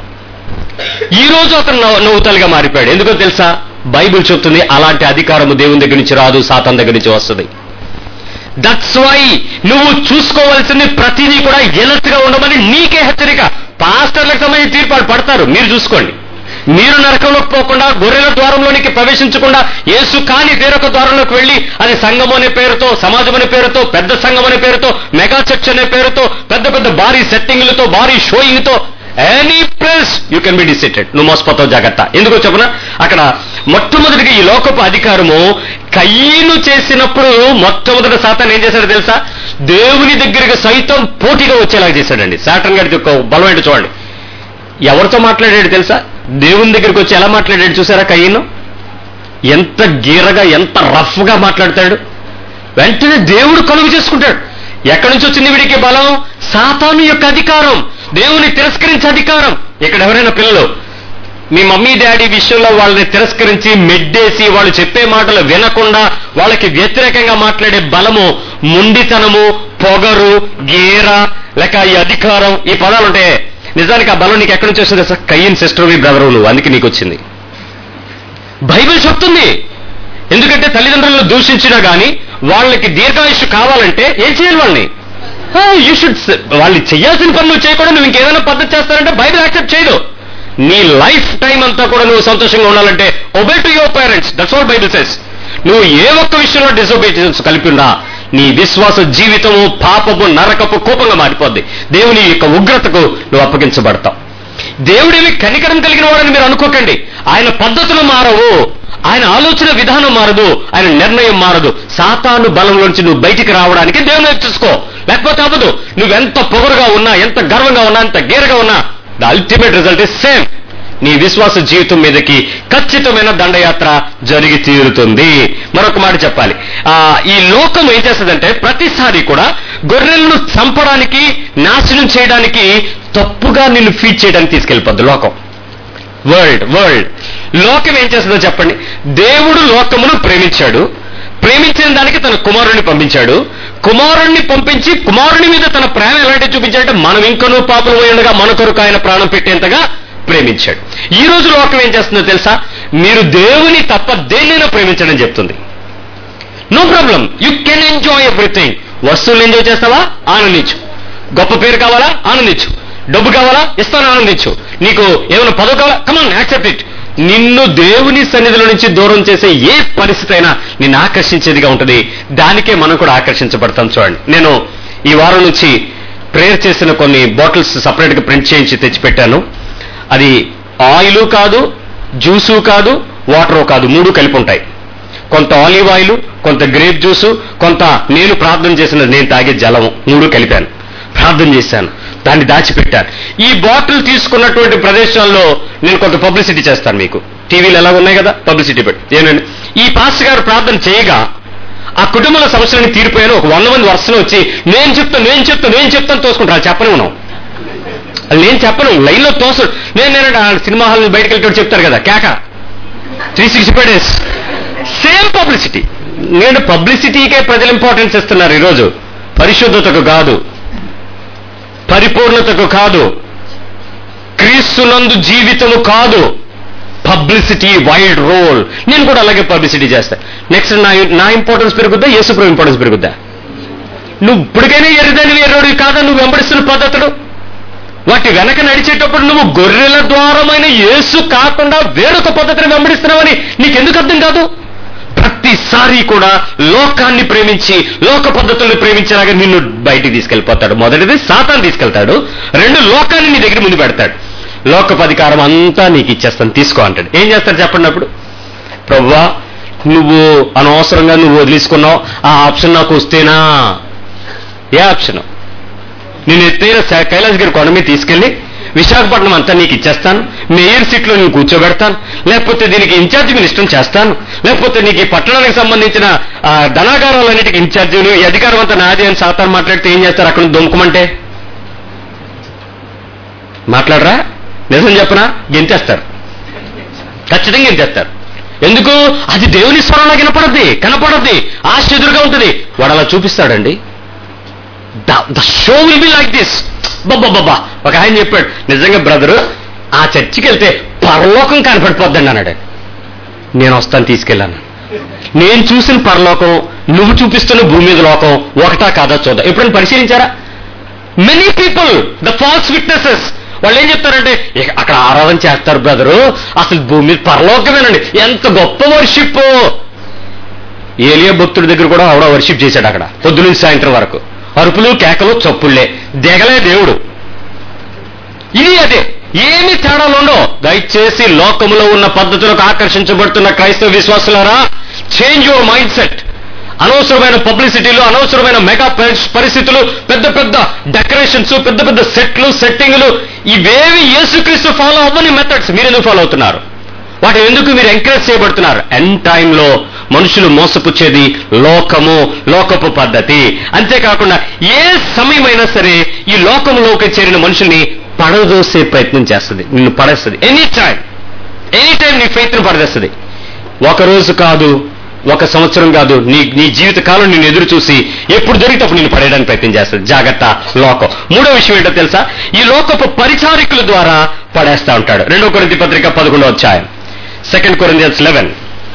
ఈ రోజు అతను నవ్వుతలుగా మారిపోయాడు. ఎందుకో తెలుసా? బైబిల్ చెప్తుంది అలాంటి అధికారము దేవుని దగ్గర నుంచి రాదు, సాతాన్ దగ్గర నుంచి వస్తుంది. దట్స్ వై నువ్వు చూసుకోవాల్సింది ప్రతిదీ కూడా ఎలర్ట్గా ఉండమని నీకే హెచ్చరిక. పాస్టర్లకు సంబంధించి తీర్పాటు పడతారు, మీరు చూసుకోండి. మీరు నరకంలోకి పోకుండా, గొర్రెల ద్వారంలోనికి ప్రవేశించకుండా యేసు కాని వేరొక ద్వారంలోకి వెళ్ళి అది సంఘం అనే పేరుతో, సమాజం అనే పేరుతో, పెద్ద సంఘం అనే పేరుతో, మెగా చర్చ్ అనే పేరుతో, పెద్ద పెద్ద భారీ సెట్టింగ్లతో, భారీ షోయింగ్తో any place you can be deceived. నువ్వు మోసపోతావు, జాగ్రత్త. ఎందుకో చెప్పనా? అక్కడ మొట్టమొదటిగా ఈ లోకపు అధికారము కయ్యను చేసినప్పుడు మొట్టమొదటి సాతాను ఏం చేశాడో తెలుసా? దేవుని దగ్గరికి సైతం పోటీగా వచ్చేలాగా చేశాడండి. సాతాను గారికి ఒక బలం ఏంటో చూడండి. ఎవరితో మాట్లాడాడు తెలుసా? దేవుని దగ్గరికి వచ్చి ఎలా మాట్లాడాడు చూసారా? కయ్యను ఎంత గీరగా, ఎంత రఫ్ గా మాట్లాడతాడు. వెంటనే దేవుడు కలుగు చేసుకుంటాడు. ఎక్కడి నుంచి వచ్చింది వీడికి బలం? సాతాను యొక్క అధికారం, దేవుని తిరస్కరించే అధికారం. ఇక్కడ ఎవరైనా పిల్లలు మీ మమ్మీ డాడీ విషయంలో వాళ్ళని తిరస్కరించి మెడ్డేసి వాళ్ళు చెప్పే మాటలు వినకుండా వాళ్ళకి వ్యతిరేకంగా మాట్లాడే బలము, మొండితనము, పొగరు, గీర, లేక ఈ అధికారం, ఈ పదాలు ఉంటే నిజానికి ఆ బలం నీకు ఎక్కడి నుంచి వస్తుంది సార్? కయ్యన్ సిస్టర్ వి బ్రదరు నువ్వు, అందుకే నీకు వచ్చింది. బైబిల్ చెప్తుంది. ఎందుకంటే తల్లిదండ్రులను దూషించినా కానీ వాళ్ళకి దీర్ఘాయుష్ కావాలంటే ఏం చేయాలి? వాళ్ళని యూ షుడ్, వాళ్ళు చేయాల్సిన పనులు చేయకుండా నువ్వు ఇంకేదైనా పద్ధతి చేస్తానంటే బైబిల్ యాక్సెప్ట్ చేయదు. నీ లైఫ్ టైం అంతా కూడా నువ్వు సంతోషంగా ఉండాలంటే obey to your parents. That's what Bible says. నువ్వు ఏ ఒక్క విషయంలో డిసొబీడియన్స్ కలిపి ఉన్నా నీ విశ్వాస జీవితము పాపపు, నరకపు కూపంగా మారిపోద్ది. దేవుని యొక్క ఉగ్రతకు నువ్వు అప్పగించబడతావు. దేవుడేమి కనికరం కలిగిన వాడని మీరు అనుకోకండి. ఆయన పద్ధతులు మారవు, ఆయన ఆలోచన విధానం మారదు, ఆయన నిర్ణయం మారదు. సాతాను బలంలోంచి నువ్వు బయటికి రావడానికి దేవుని చూసుకో, లేకపోతే అవ్వదు. నువ్వెంత పొగరుగా ఉన్నా, ఎంత గర్వంగా ఉన్నా, ఎంత గేరగా ఉన్నా, the ultimate result is same. నీ విశ్వాస జీవితం మీదకి ఖచ్చితమైన దండయాత్ర జరిగి తీరుతుంది. మరొక మాట చెప్పాలి, ఆ ఈ లోకం ఏం చేస్తుందంటే ప్రతిసారి కూడా గొర్రెలను చంపడానికి, నాశనం చేయడానికి, తప్పుగా నిన్ను ఫీడ్ చేయడానికి తీసుకెళ్ళిపోద్ది లోకం. వరల్డ్ వరల్డ్ లోకం ఏం చేస్తుందో చెప్పండి. దేవుడు లోకమును ప్రేమించాడు, ప్రేమించిన దానికి తన కుమారుణ్ణి పంపించాడు. కుమారుణ్ణి పంపించి కుమారుని మీద తన ప్రేమ ఎలాంటి చూపించాడంటే మనం ఇంకనూ పాపలు పోయి ఉండగా మన కొరకు ఆయన ప్రాణం పెట్టేంతగా ప్రేమించాడు. ఈ రోజు లోకం ఏం చేస్తుందో తెలుసా? మీరు దేవుని తప్ప దేన్నైనా ప్రేమించడం చెప్తుంది. No problem, you can enjoy everything. వస్తువులు ఎంజాయ్ చేస్తావా? ఆనందించు. గొప్ప పేరు కావాలా? ఆనందించు. డబ్బు కావాలా? ఇస్తాను, ఆనందించు. నీకు ఏమైనా పదవి కావాలా? Come on, accept it. నిన్ను దేవుని సన్నిధిలో నుంచి దూరం చేసే ఏ పరిస్థితి అయినా నిన్ను ఆకర్షించేదిగా ఉంటుంది. దానికే మనం కూడా ఆకర్షించబడతాం. చూడండి, నేను ఈ వారం నుంచి ప్రేయర్ చేసిన కొన్ని బాటిల్స్ సపరేట్గా ప్రింట్ చేయించి తెచ్చిపెట్టాను. అది ఆయిల్ కాదు, జ్యూసు కాదు, వాటరు కాదు, మూడు కలిపి ఉంటాయి. కొంత ఆలివ్ ఆయిల్, కొంత గ్రేప్ జ్యూసు, కొంత నేను ప్రార్థన చేసిన నేను తాగే జలము, మూడు కలిపాను. ప్రార్థన చేశాను, దాన్ని దాచిపెట్టాను. ఈ బాటిల్ తీసుకున్నటువంటి ప్రదేశాల్లో నేను కొంత పబ్లిసిటీ చేస్తాను. మీకు టీవీలు ఎలా ఉన్నాయి కదా, పబ్లిసిటీ పెట్టి ఏనండి, ఈ పాస్టర్ గారు ప్రార్థన చేయగా ఆ కుటుంబంలో సమస్యలని తీరిపోయాను. ఒక వంద మంది వరుసలో వచ్చి నేను చెప్తాను నేను చెప్తాను నేను చెప్తాను తోసుకుంటాను. చెప్పని ఉన్నాం, నేను చెప్పను, లైన్లో తోసు. నేను నేను సినిమా హాల్ బయటకు వెళ్ళేటప్పుడు చెప్తారు కదా, కేక three sixty five days same publicity. నేను పబ్లిసిటీకే ప్రజలు ఇంపార్టెన్స్ ఇస్తున్నారు ఈరోజు, పరిశుద్ధతకు కాదు, పరిపూర్ణతకు కాదు, క్రీస్తునందు జీవితము కాదు, పబ్లిసిటీ వైడ్ రోల్. నేను కూడా అలాగే పబ్లిసిటీ చేస్తా. నెక్స్ట్ నా నా ఇంపార్టెన్స్ పెరుగుద్దా, యేసుప్రభు ఇంపార్టెన్స్ పెరుగుద్దా? నువ్వు ఇప్పటికైనా ఎరుదని ఎరుడు కాదా నువ్వు వెంబడిస్తున్న పద్ధతులు? వాటి వెనక నడిచేటప్పుడు నువ్వు గొర్రెల ద్వారమైన యేసు కాకుండా వేరొక పద్ధతిని వెంబడిస్తున్నావని నీకెందుకు అర్థం కాదు? ప్రతిసారి కూడా లోకాన్ని ప్రేమించి లోక పద్ధతుల్ని ప్రేమించేలాగా నిన్ను బయటికి తీసుకెళ్ళిపోతాడు. మొదటిది సాతాను తీసుకెళ్తాడు, రెండు లోకాన్ని నీ దగ్గర ముందు పెడతాడు. లోకపు అధికారం అంతా నీకు ఇచ్చేస్తాను, తీసుకో అంటాడు. ఏం చేస్తాడు చెప్పండి అప్పుడు? ప్రభువా, నువ్వు అనవసరంగా నువ్వు వదిలేసుకున్నావు, ఆ ఆప్షన్ నాకు వస్తేనా? ఏ ఆప్షన్? నేను ఎత్తైన కైలాస్ గిరి కొండ మీద తీసుకెళ్లి విశాఖపట్నం అంతా నీకు ఇచ్చేస్తాను, మేయర్ సీట్లో నేను కూర్చోబెడతాను, లేకపోతే దీనికి ఇన్ఛార్జి మినిస్టర్ చేస్తాను, లేకపోతే నీకు ఈ పట్టణానికి సంబంధించిన ధనాగారాలన్నిటికీ ఇన్ఛార్జీలు, ఈ అధికారం అంతా నాది అని సాతాను మాట్లాడితే ఏం చేస్తారు? అక్కడ దొంకుమంటే మాట్లాడరా? నిజం చెప్పనా? గెంతేస్తారు, ఖచ్చితంగా గెంతేస్తారు. ఎందుకు? అది దేవుని స్వరంలో వినపడద్ది, కనపడద్ది, ఆశ ఎదురుగా ఉంటుంది. వాడు అలా చూపిస్తాడండి. The show will be like this. బాబా ఒక ఆయన చెప్పాడు, నిజంగా బ్రదరు ఆ చర్చికి వెళ్తే పరలోకం కనపడిపోద్దండి అన్నాడు. నేను వస్తాను, తీసుకెళ్ళాను. నేను చూసిన పరలోకం నువ్వు చూపిస్తున్న భూమి మీద లోకం ఒకటా కాదా చూద్దాం. ఎప్పుడైనా పరిశీలించారా? Many people, the false witnesses, వాళ్ళు ఏం చెప్తారంటే అక్కడ ఆరాధన చేస్తారు బ్రదరు, అసలు భూమి మీద పరలోకమేనండి, ఎంత గొప్ప వర్షిప్. ఏలియా భక్తుడి దగ్గర కూడా ఆవిడ వర్షిప్ చేశాడు అక్కడ పొద్దు నుంచి సాయంత్రం వరకు. అరుపులు కేకలు చప్పుళ్లే, దిగలే దేవుడు. ఇది అదే, ఏమి తేడాలు ఉండవు. దయచేసి లోకములో ఉన్న పద్ధతులకు ఆకర్షించబడుతున్న క్రైస్తవ విశ్వాసులారా, చేంజ్ యువర్ మైండ్ సెట్. అనవసరమైన పబ్లిసిటీలు, అనవసరమైన మెగా పరిస్థితులు, పెద్ద పెద్ద డెకరేషన్స్, పెద్ద పెద్ద సెట్లు సెట్టింగ్లు, ఇవేవి యేసుక్రీస్తు ఫాలో అవ్వని మెథడ్స్ మీరు ఎందుకు ఫాలో అవుతున్నారు? వాటి ఎందుకు మీరు ఎంకరేజ్ చేయబడుతున్నారు? ఎండ్ టైంలో మనుషులు మోసపుచ్చేది లోకము, లోకపు పద్ధతి. అంతేకాకుండా ఏ సమయమైనా సరే ఈ లోకంలోకి చేరిన మనుషుల్ని పడదోసే ప్రయత్నం చేస్తుంది, నిన్ను పడేస్తుంది. ఎనీ టైం ఎనీ టైం నీ ఫెయిత్ను పడదేస్తుంది. ఒక రోజు కాదు, ఒక సంవత్సరం కాదు, నీ నీ జీవిత కాలం నిన్ను ఎదురు చూసి ఎప్పుడు దొరికినప్పుడు నిన్ను పడేయడానికి ప్రయత్నం చేస్తుంది. జాగ్రత్త, లోకం. మూడో విషయం ఏంటో తెలుసా? ఈ లోకపు పరిచారికుల ద్వారా పడేస్తా ఉంటాడు. రెండో కొరింథీ పత్రిక పదకొండో అధ్యాయం, సెకండ్ కొరింథియన్స్ లెవెన్.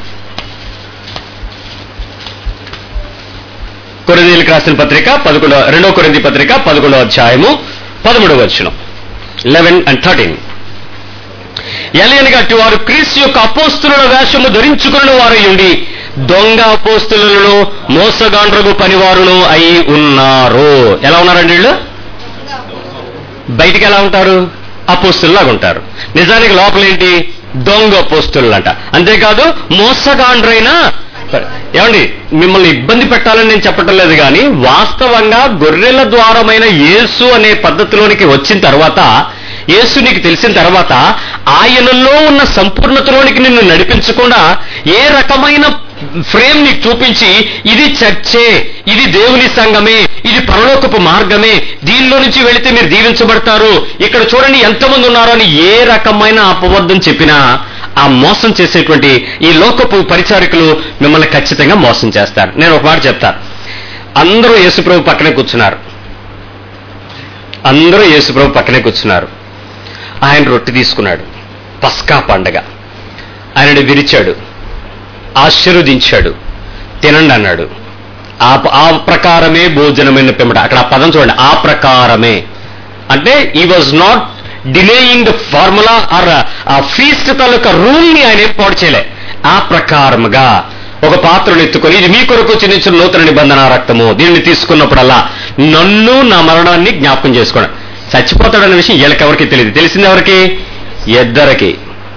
కొరింథీయులకు రాసిన పత్రిక పదకొండో రెండో కొరింథీ పత్రిక పదకొండో అధ్యాయము పదమూడవ వచనం, లెవెన్ అండ్ థర్టీన్. ఎలియనగా అట్టి వారు క్రీస్తు యొక్క అపోస్తుల వేషము ధరించుకున్న వారై ఉండి దొంగ అపోస్తులను మోసగాండ్రగు పనివారును అయి ఉన్నారు. ఎలా ఉన్నారండి వీళ్ళు? బయటికి ఎలా ఉంటారు? అపోస్తుల్లాగా ఉంటారు. నిజానికి లోపలేంటి? దొంగ అపోస్తులు అంట. అంతేకాదు మోసగాండ్రైనా. ఏమండి, మిమ్మల్ని ఇబ్బంది పెట్టాలని నేను చెప్పటం లేదు, కానీ వాస్తవంగా గొర్రెల ద్వారమైన యేసు అనే పద్ధతిలోనికి వచ్చిన తర్వాత, యేసు నీకు తెలిసిన తర్వాత, ఆయనలో ఉన్న సంపూర్ణతలోనికి నిన్ను నడిపించకుండా ఏ రకమైన ఫ్రేమ్ నీకు చూపించి ఇది చర్చే, ఇది దేవుని సంఘమే, ఇది పరలోకపు మార్గమే, దీనిలో నుంచి వెళితే మీరు దీవించబడతారు, ఇక్కడ చూడండి ఎంతమంది ఉన్నారో అని ఏ రకమైన అపవాదం చెప్పినా ఆ మోసం చేసేటువంటి ఈ లోకపు పరిచారికులు మిమ్మల్ని ఖచ్చితంగా మోసం చేస్తారు. నేను ఒక మాట చెప్తాను, అందరూ యేసుప్రభు పక్కనే కూర్చున్నారు, అందరూ యేసుప్రభు పక్కనే కూర్చున్నారు. ఆయన రొట్టె తీసుకున్నాడు, పస్కా పండగ, ఆయనని విరిచాడు, ఆశీర్వదించాడు, తినండి అన్నాడు. ఆ ఆ ప్రకారమే భోజనమైన పిమ్మట, అక్కడ ఆ పదం చూడండి, ఆ ప్రకారమే అంటే ఈ was not delaying the formula or a feast తాలూకా రూల్ ని ఆయన ఏం పాడు చేయలే. ఆ ప్రకారముగా ఒక పాత్రను ఎత్తుకొని, ఇది మీ కొరకు చిన్న నూతన నిబంధన రక్తము, దీన్ని తీసుకున్నప్పుడల్లా నన్ను నా మరణాన్ని జ్ఞాపకం చేసుకోండి. చచ్చిపోతాడన్న విషయం వీళ్ళకెవరికి తెలియదు. తెలిసింది ఎవరికి? ఇద్దరికి.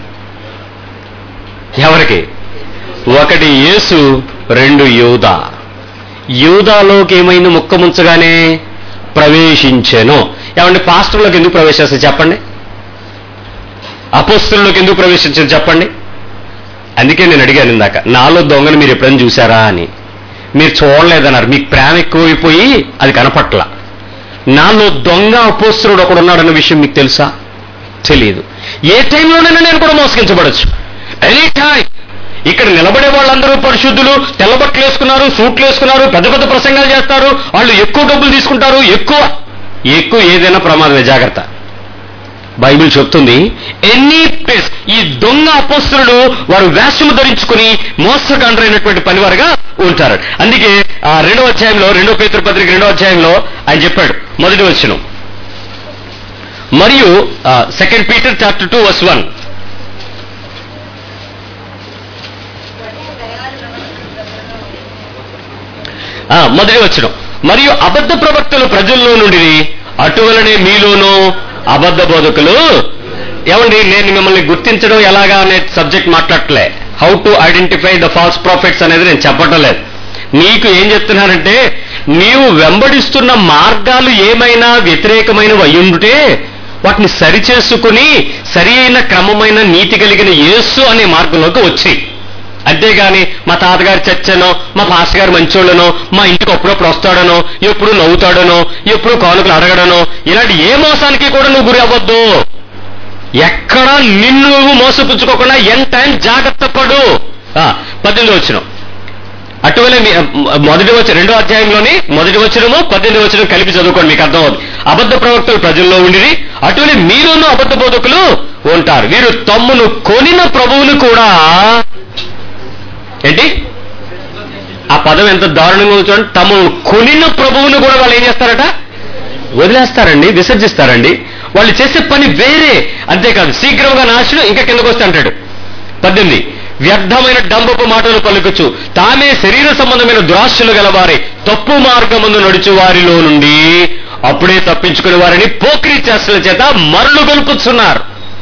ఎవరికి? ఒకటి యేసు, రెండు యూదా. యూదాలోకి ఏమైంది? ముక్క ముంచగానే ప్రవేశించెను. ఏమంటే పాస్టర్లోకి ఎందుకు ప్రవేశిస్తారు చెప్పండి? అపోస్తలులోకి ఎందుకు ప్రవేశించారు చెప్పండి? అందుకే నేను అడిగాను ఇందాక, నాలో దొంగను మీరు ఎప్పుడైనా చూశారా అని. మీరు చూడలేదన్నారు. మీకు ప్రేమ ఎక్కువైపోయి అది కనపట్ల. నాలో దొంగ అపోస్తలుడు ఒకడు ఉన్నాడన్న విషయం మీకు తెలుసా? తెలియదు. ఏ టైంలోనైనా నేను కూడా మోసగించబడచ్చు, ఎనీ టైం. ఇక్కడ నిలబడే వాళ్ళందరూ పరిశుద్ధులు, తెల్లబట్టలు వేసుకున్నారు, సూట్లు వేసుకున్నారు, పెద్ద పెద్ద ప్రసంగాలు చేస్తారు, వాళ్ళు ఎక్కువ డబ్బులు తీసుకుంటారు. ఎక్కువ ఎక్కువ ఏదైనా ప్రమాదమే, జాగ్రత్త. బైబిల్ చెప్తుంది ఎనీ ప్లేస్. ఈ దొంగ అపోస్తలుడు వారు వేషము ధరించుకుని మోసగాండ్రైనటువంటి పనివారుగా ఉంటారు. అందుకే ఆ రెండవ అధ్యాయంలో, రెండో పేతురు పత్రిక రెండో అధ్యాయంలో ఆయన చెప్పాడు, మొదటి వచనం, మరియు second Peter chapter two verse one, మొదటి వచనం, మరియు అబద్ధ ప్రవక్తలు ప్రజల్లో నుండి, అటువలనే మీలోనూ అబద్ధ బోధకులు. ఏమండి, నేను మిమ్మల్ని గుర్తించడం ఎలాగా అనే సబ్జెక్ట్ మాట్లాడలే. How to identify the false prophets అనేది నేను చెప్పటం లేదు. నీకు ఏం చెప్తున్నానంటే, నీవు వెంబడిస్తున్న మార్గాలు ఏమైనా వ్యతిరేకమైనవి అయ్యుంటే వాటిని సరిచేసుకుని సరి అయిన క్రమమైన నీతి కలిగిన యేసు అనే మార్గంలోకి వచ్చాయి. అంతేగాని మా తాతగారి చర్చనో, మా పాస్టర్ గారు మంచోళ్ళనో, మా ఇంటికి అప్పుడప్పుడు వస్తాడనో, ఎప్పుడు నవ్వుతాడనో, ఎప్పుడు కానుకలు అడగడనో, ఇలాంటి ఏ మోసానికి కూడా నువ్వు గురి అవ్వద్దు. ఎక్కడా నిన్ను నువ్వు మోసపుచ్చుకోకుండా ఎన్ టైం జాగ్రత్త పడు. పద్దెనిమిది వచనం, అటువలే మొదటి వచ్చిన రెండో అధ్యాయంలోని మొదటి వచనము పద్దెనిమిది వచనం కలిపి చదువుకోండి, మీకు అర్థం అవుతుంది. అబద్ధ ప్రవక్తలు ప్రజల్లో ఉండిరి, అటువలే మీలోనూ అబద్ధ బోధకులు ఉంటారు. వీరు తమ్మును కొనిన ప్రభువును కూడా, ఏంటి ఆ పదం ఎంత దారుణంగా చూడండి, తమను కొనిన ప్రభువును కూడా వాళ్ళు ఏం చేస్తారట? వదిలేస్తారండి, విసర్జిస్తారండి. వాళ్ళు చేసే పని వేరే. అంతేకాదు, శీఘ్రంగా నాశనం, ఇంకా కిందకు వస్తే అంటాడు పద్దెనిమిది, వ్యర్థమైన డంబపు మాటలు పలుకుచు తామే శరీర సంబంధమైన దురాశలు గలవారి తప్పు మార్గముందు నడుచు వారిలో నుండి అప్పుడే తప్పించుకునే వారిని పోకిరీ చేష్టల చేత మరలు గొలుపుతున్నారు.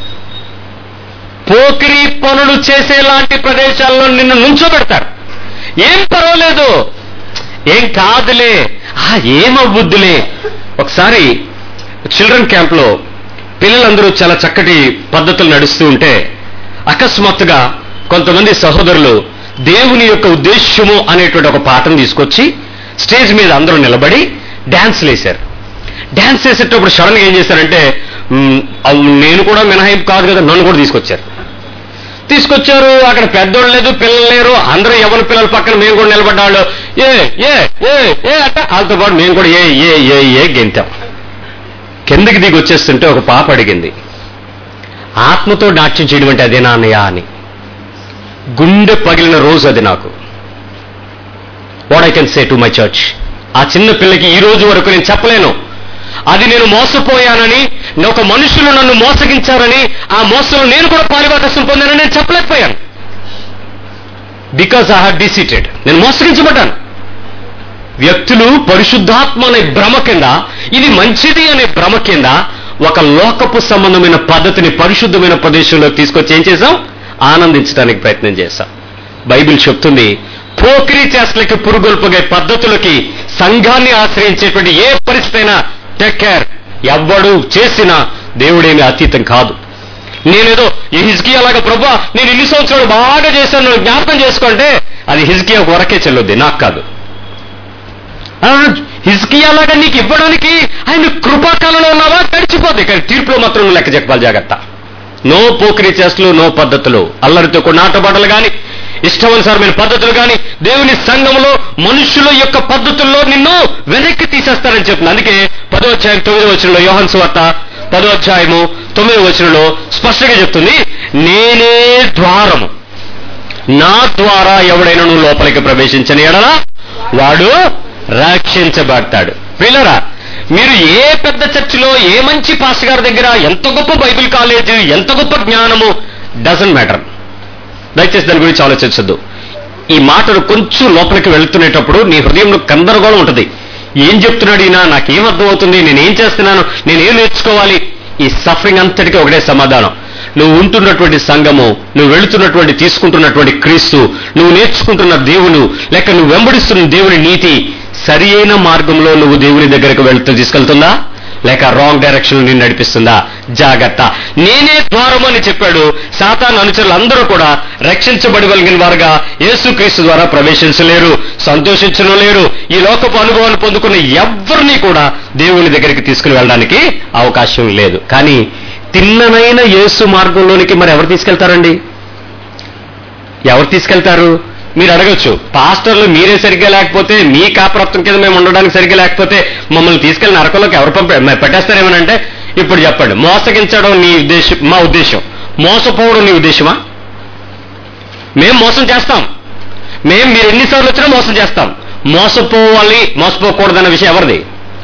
పోకిరీ పనులు చేసేలాంటి ప్రదేశాల్లో నిన్ను నుంచోబెడతారు. ఏం పర్వాలేదు, ఏం కాదులే, ఏమవ్వద్దులే. ఒకసారి చిల్డ్రన్ క్యాంప్లో పిల్లలందరూ చాలా చక్కటి పద్ధతులు నడుస్తూ ఉంటే అకస్మాత్తుగా కొంతమంది సహోదరులు దేవుని యొక్క ఉద్దేశ్యము అనేటువంటి ఒక పాఠం తీసుకొచ్చి స్టేజ్ మీద అందరూ నిలబడి డాన్స్లు వేశారు. డాన్స్ వేసేటప్పుడు సడన్ గా ఏం చేశారంటే, నేను కూడా మినహాయింపు కాదు కదా, నన్ను కూడా తీసుకొచ్చారు తీసుకొచ్చారు అక్కడ పెద్దోళ్ళు లేదు, పిల్లలు లేరు, అందరూ ఎవరి పిల్లల పక్కన మేము కూడా నిలబడ్డాళ్ళు. ఏ ఏ ఏ ఏ అట్ట వాళ్ళతో పాటు మేము కూడా ఏ ఏ ఏ ఏ గెంతాం. కిందకి దిగి వచ్చేస్తుంటే ఒక పాప అడిగింది, ఆత్మతో నాట్యం చేయడం అంటే అదేనా అన్నయ్య అని. గుండె పగిలిన రోజు అది నాకు. What I can say to my church, ఆ చిన్న పిల్లకి ఈ రోజు వరకు నేను చెప్పలేను. అది నేను మోసపోయానని, ఒక మనుషులు నన్ను మోసగించారని, ఆ మోసంలో నేను కూడా పాలుభాగస్వం పొందానని నేను చెప్పలేకపోయాను. బికాస్ ఐ హావ్ డిసీటెడ్, నేను మోసగించబడ్డాను. వ్యక్తులు పరిశుద్ధాత్మ అనే భ్రమ కింద, ఇది మంచిది అనే భ్రమ కింద ఒక లోకపు సంబంధమైన పద్ధతిని పరిశుద్ధమైన ప్రదేశంలోకి తీసుకొచ్చి ఏం చేశాం? ఆనందించడానికి ప్రయత్నం చేశాం. బైబిల్ చెప్తుంది, పోకిరీ చేష్టలకి పురుగొల్పగే పద్ధతులకి సంఘాన్ని ఆశ్రయించేటువంటి ఏ పరిస్థితి అయినా టేక్ కేర్. ఎవ్వడు చేసినా దేవుడేమి అతీతం కాదు. నేనేదో ఈ హిజ్కియా లాగా ప్రభువా నేను ఇన్ని సంవత్సరాలు బాగా చేశాను జ్ఞాపకం చేసుకుంటే అది హిజ్కియా వరకే చెల్లుద్ది, నాకు కాదు. హిజ్కియా లాగా నీకు ఇవ్వడానికి ఆయన కృపాకాలంలో ఉన్నావా? గడిచిపోద్ది, కానీ తీర్పులో మాత్రం లెక్క చెప్పాలి, జాగ్రత్త. నో పోకిరీ చేష్టలు, నో పద్ధతులు, అల్లరితో కొన్ని ఆటపాటలు కానీ, ఇష్టానుసారమైన పద్ధతులు కానీ దేవుని సంఘంలో మనుషుల యొక్క పద్ధతుల్లో నిన్ను వెనక్కి తీసేస్తారని చెప్తుంది. అందుకే పదో అధ్యాయం తొమ్మిదో వచనంలో యోహాను సువార్త పదో అధ్యాయము తొమ్మిదవ వచనంలో స్పష్టంగా చెప్తుంది, నేనే ద్వారము, నా ద్వారా ఎవడైనా నువ్వు లోపలికి ప్రవేశించని ఎడల వాడు రక్షించబడతాడు. పిల్లరా, మీరు ఏ పెద్ద చర్చిలో ఏ మంచి పాస్టర్ గారి దగ్గర ఎంత గొప్ప బైబిల్ కాలేజీ, ఎంత గొప్ప జ్ఞానము, డజంట్ మ్యాటర్. దయచేసి దాని గురించి ఆలోచించద్దు. ఈ మాటలు కొంచెం లోపలికి వెళుతునేటప్పుడు నీ హృదయంలో గందరగోళం ఉంటుంది. ఏం చెప్తున్నాడు ఈయన, నాకేం అర్థమవుతుంది, నేనేం చేస్తున్నాను, నేనేం నేర్చుకోవాలి? ఈ సఫరింగ్ అంతటికీ ఒకటే సమాధానం. నువ్వు ఉంటున్నటువంటి సంఘము, నువ్వు వెళుతున్నటువంటి తీసుకుంటున్నటువంటి క్రీస్తు, నువ్వు నేర్చుకుంటున్న దేవుడు, లేక నువ్వు వెంబడిస్తున్న దేవుని నీతి సరి అయిన మార్గంలో నువ్వు దేవుని దగ్గరకు వెళుతూ తీసుకెళ్తుందా, లేక రాంగ్ డైరెక్షన్ నిన్ను నడిపిస్తుందా? జాగ్రత్త. నేనే ద్వారం అని చెప్పాడు. సాతాను అనుచరులు అందరూ కూడా రక్షించబడగలిగిన వారుగా యేసుక్రీస్తు ద్వారా ప్రవేశించలేరు, సంతోషించడం లేరు. ఈ లోకపు అనుభవాన్ని పొందుకున్న ఎవరిని కూడా దేవుని దగ్గరికి తీసుకుని వెళ్ళడానికి అవకాశం లేదు. కానీ తిన్ననైన యేసు మార్గంలోనికి మరి ఎవరు తీసుకెళ్తారండి? ఎవరు తీసుకెళ్తారు? మీరు అడగచ్చు, పాస్టర్లు మీరే సరిగ్గా లేకపోతే, మీ కాపరత్వం కింద మేము ఉండడానికి సరిగ్గా లేకపోతే మమ్మల్ని తీసుకెళ్లి నరకంలోకి ఎవరు పంప పెట్టేస్తారేమనంటే, ఇప్పుడు చెప్పండి, మోసగించడం నీ ఉద్దేశం, మా ఉద్దేశం, మోసపోవడం నీ ఉద్దేశమా? మేం మోసం చేస్తాం, మేం మీరు ఎన్నిసార్లు వచ్చినా మోసం చేస్తాం. మోసపోవాలి, మోసపోకూడదన్న విషయం ఎవరిది?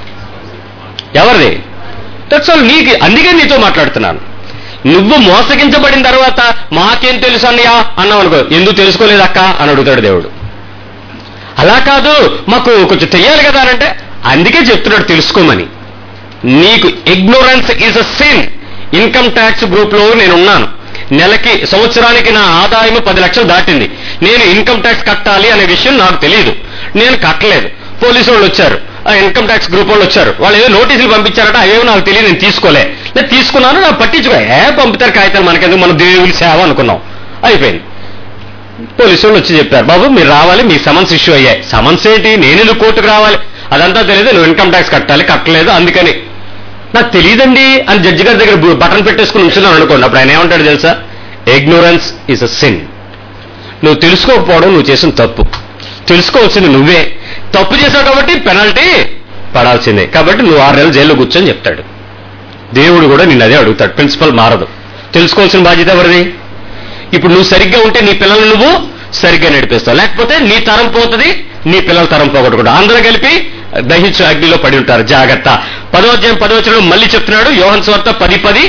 ఎవరిది? That's all. నీకు అందుకే నీతో మాట్లాడుతున్నాను. నువ్వు మోసగించబడిన తర్వాత మాకేం తెలుసు అన్నయ్యా అన్నావు అనుకో, ఎందుకు తెలుసుకోలేదు అక్క అని అడుగుతాడు దేవుడు. అలా కాదు, మాకు కొంచెం తెలియాలి కదా అంటే, అందుకే చెప్తున్నాడు తెలుసుకోమని. నీకు ignorance is a sin. Income tax group లో నేనున్నాను. నెలకి సంవత్సరానికి నా ఆదాయం పది లక్షలు దాటింది. నేను ఇన్కమ్ ట్యాక్స్ కట్టాలి అనే విషయం నాకు తెలియదు. నేను కట్టలేదు. పోలీసు వాళ్ళు వచ్చారు, ఆ ఇన్కమ్ ట్యాక్స్ గ్రూప్ వాళ్ళు వచ్చారు, వాళ్ళు ఏదో నోటీసులు పంపించారట, అవేమో నాకు తెలియదు, నేను తీసుకోలే. నేను తీసుకున్నాను, నాకు పట్టించుకో, ఏ పంపుతారు కాగితాలు మనకెందుకు, మన దేవుని సేవ అనుకున్నాం, అయిపోయింది. పోలీసు వాళ్ళు వచ్చి చెప్పారు, బాబు మీరు రావాలి, మీ సమన్స్ ఇష్యూ అయ్యాయి. సమన్స్ ఏంటి, నేను ఎందుకు కోర్టుకు రావాలి, అదంతా తెలియదు, నువ్వు ఇన్కమ్ ట్యాక్స్ కట్టాలి, కట్టలేదు, అందుకని నాకు తెలియదండి అని జడ్జి గారి దగ్గర బటన్ పెట్టేసుకుని ఉంచున్నాను అనుకోండి. అప్పుడు ఆయన ఏమంటాడు తెలుసా? Ignorance is a sin. నువ్వు తెలుసుకోకపోవడం నువ్వు చేసిన తప్పు. తెలుసుకోవాల్సింది నువ్వే. తప్పు చేశావు కాబట్టి పెనాల్టీ పడాల్సిందే. కాబట్టి నువ్వు ఆరు నెలలు జైల్లో కూర్చొని చెప్తాడు. దేవుడు కూడా నిన్ను అదే అడుగుతాడు. ప్రిన్సిపల్ మారదు. తెలుసుకోవాల్సిన బాధ్యత ఎవరిది? ఇప్పుడు నువ్వు సరిగ్గా ఉంటే నీ పిల్లల్ని నువ్వు సరిగ్గా నడిపిస్తావు, లేకపోతే నీ తరం పోతుంది, నీ పిల్లల తరం పోగొట్టుకుంటావు. అందరూ కలిపి దహించు అగ్నిలో పడి ఉంటారు. జాగ్రత్త. పదో అధ్యాయం పదో వచనం మళ్ళీ చెప్తున్నాడు. యోహాను సువార్త పది పది,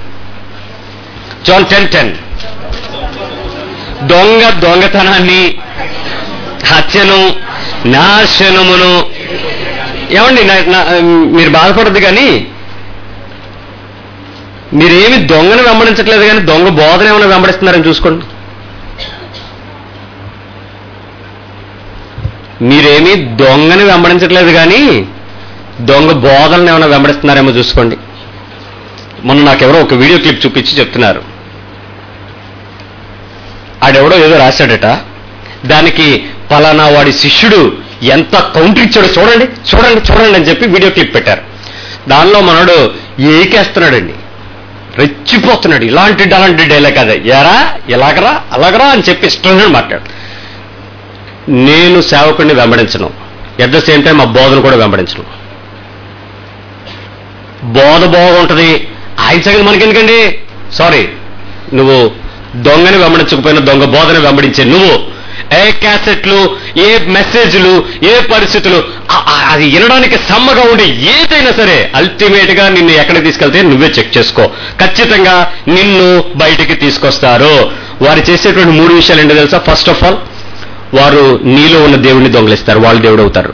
జాన్ టెన్ టెన్. దొంగ దొంగతనాన్ని, హత్యను, నాశనమును. ఏమండి, మీరు బాధపడద్దు, కానీ మీరేమి దొంగను వెంబడించట్లేదు, కానీ దొంగ బోధన ఏమైనా వెంబడిస్తున్నారని చూసుకోండి. మీరేమి దొంగని వెంబడించట్లేదు, కానీ దొంగ బోధనను ఏమైనా వెంబడిస్తున్నారేమో చూసుకోండి. మొన్న నాకెవరో ఒక వీడియో క్లిప్ చూపించి చెప్తున్నారు. ఆడెవడో ఏదో రాశాడట, దానికి పలానా వాడి శిష్యుడు ఎంత కౌంటర్ ఇచ్చాడో చూడండి చూడండి చూడండి అని చెప్పి వీడియో క్లిప్ పెట్టారు. దానిలో మనోడు ఏకేస్తున్నాడండి, రెచ్చిపోతున్నాడు. ఇలాంటి అలాంటి డైలాగ్ కదా, ఎరా ఎలాగరా అలాగరా అని చెప్పి ఇష్టంగా మాట్లాడు. నేను సేవకుడిని వెంబడించను, ఎట్ ద సేమ్ టైం ఆ బోధను కూడా వెంబడించను. బోధ బాగుంటుంది, ఆయన సంగతి మనకెందుకండి? సారీ, నువ్వు దొంగని వెంబడించకపోయినా దొంగ బోధన వెంబడించే నువ్వు ఏ క్యాసెట్లు, ఏ మెసేజ్లు, ఏ పరిస్థితులు, అది వినడానికి సమ్మగా ఉండే ఏదైనా సరే అల్టిమేట్ గా నిన్ను ఎక్కడికి తీసుకెళ్తే నువ్వే చెక్ చేసుకో. ఖచ్చితంగా నిన్ను బయటికి తీసుకొస్తారు. వారు చేసేటువంటి మూడు విషయాలు ఏంటో తెలుసా? ఫస్ట్ ఆఫ్ ఆల్, వారు నీలో ఉన్న దేవుడిని దొంగలిస్తారు, వాళ్ళు దేవుడు అవుతారు.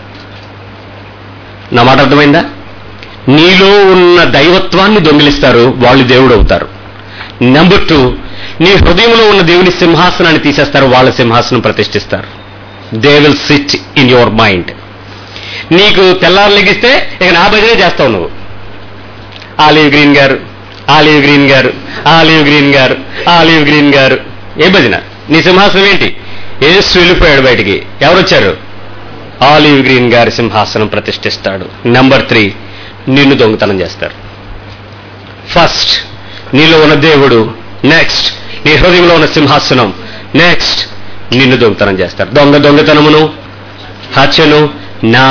నా మాట అర్థమైందా? నీలో ఉన్న దైవత్వాన్ని దొంగిలిస్తారు, వాళ్ళు దేవుడు అవుతారు. నెంబర్ టూ, నీ హృదయంలో ఉన్న దేవుని సింహాసనాన్ని తీసేస్తారు, వాళ్ళ సింహాసనం ప్రతిష్ఠిస్తారు. They will sit in your mind. నీకు తెల్లారు లెగిస్తే ఇక నా భజనే చేస్తావు నువ్వు. ఆలివ్ గ్రీన్ గారు, ఆలివ్ గ్రీన్ గారు, ఆలివ్ గ్రీన్ గారు, ఆలివ్ గ్రీన్ గారు, ఏ భజన? నీ సింహాసనం ఏంటి? యేసు వెళ్ళిపోయాడు బయటికి, ఎవరు వచ్చారు? ఆలివ్ గ్రీన్ గారి సింహాసనం ప్రతిష్ఠిస్తాడు. నెంబర్ త్రీ, నిన్ను దొంగతనం చేస్తారు. ఫస్ట్ నీలో ఉన్న దేవుడు, నెక్స్ట్ నీ హృదయంలో ఉన్న సింహాసనం, నెక్స్ట్ నిన్ను దొంగతనం చేస్తారు. దొంగ దొంగతనమును, హత్యను,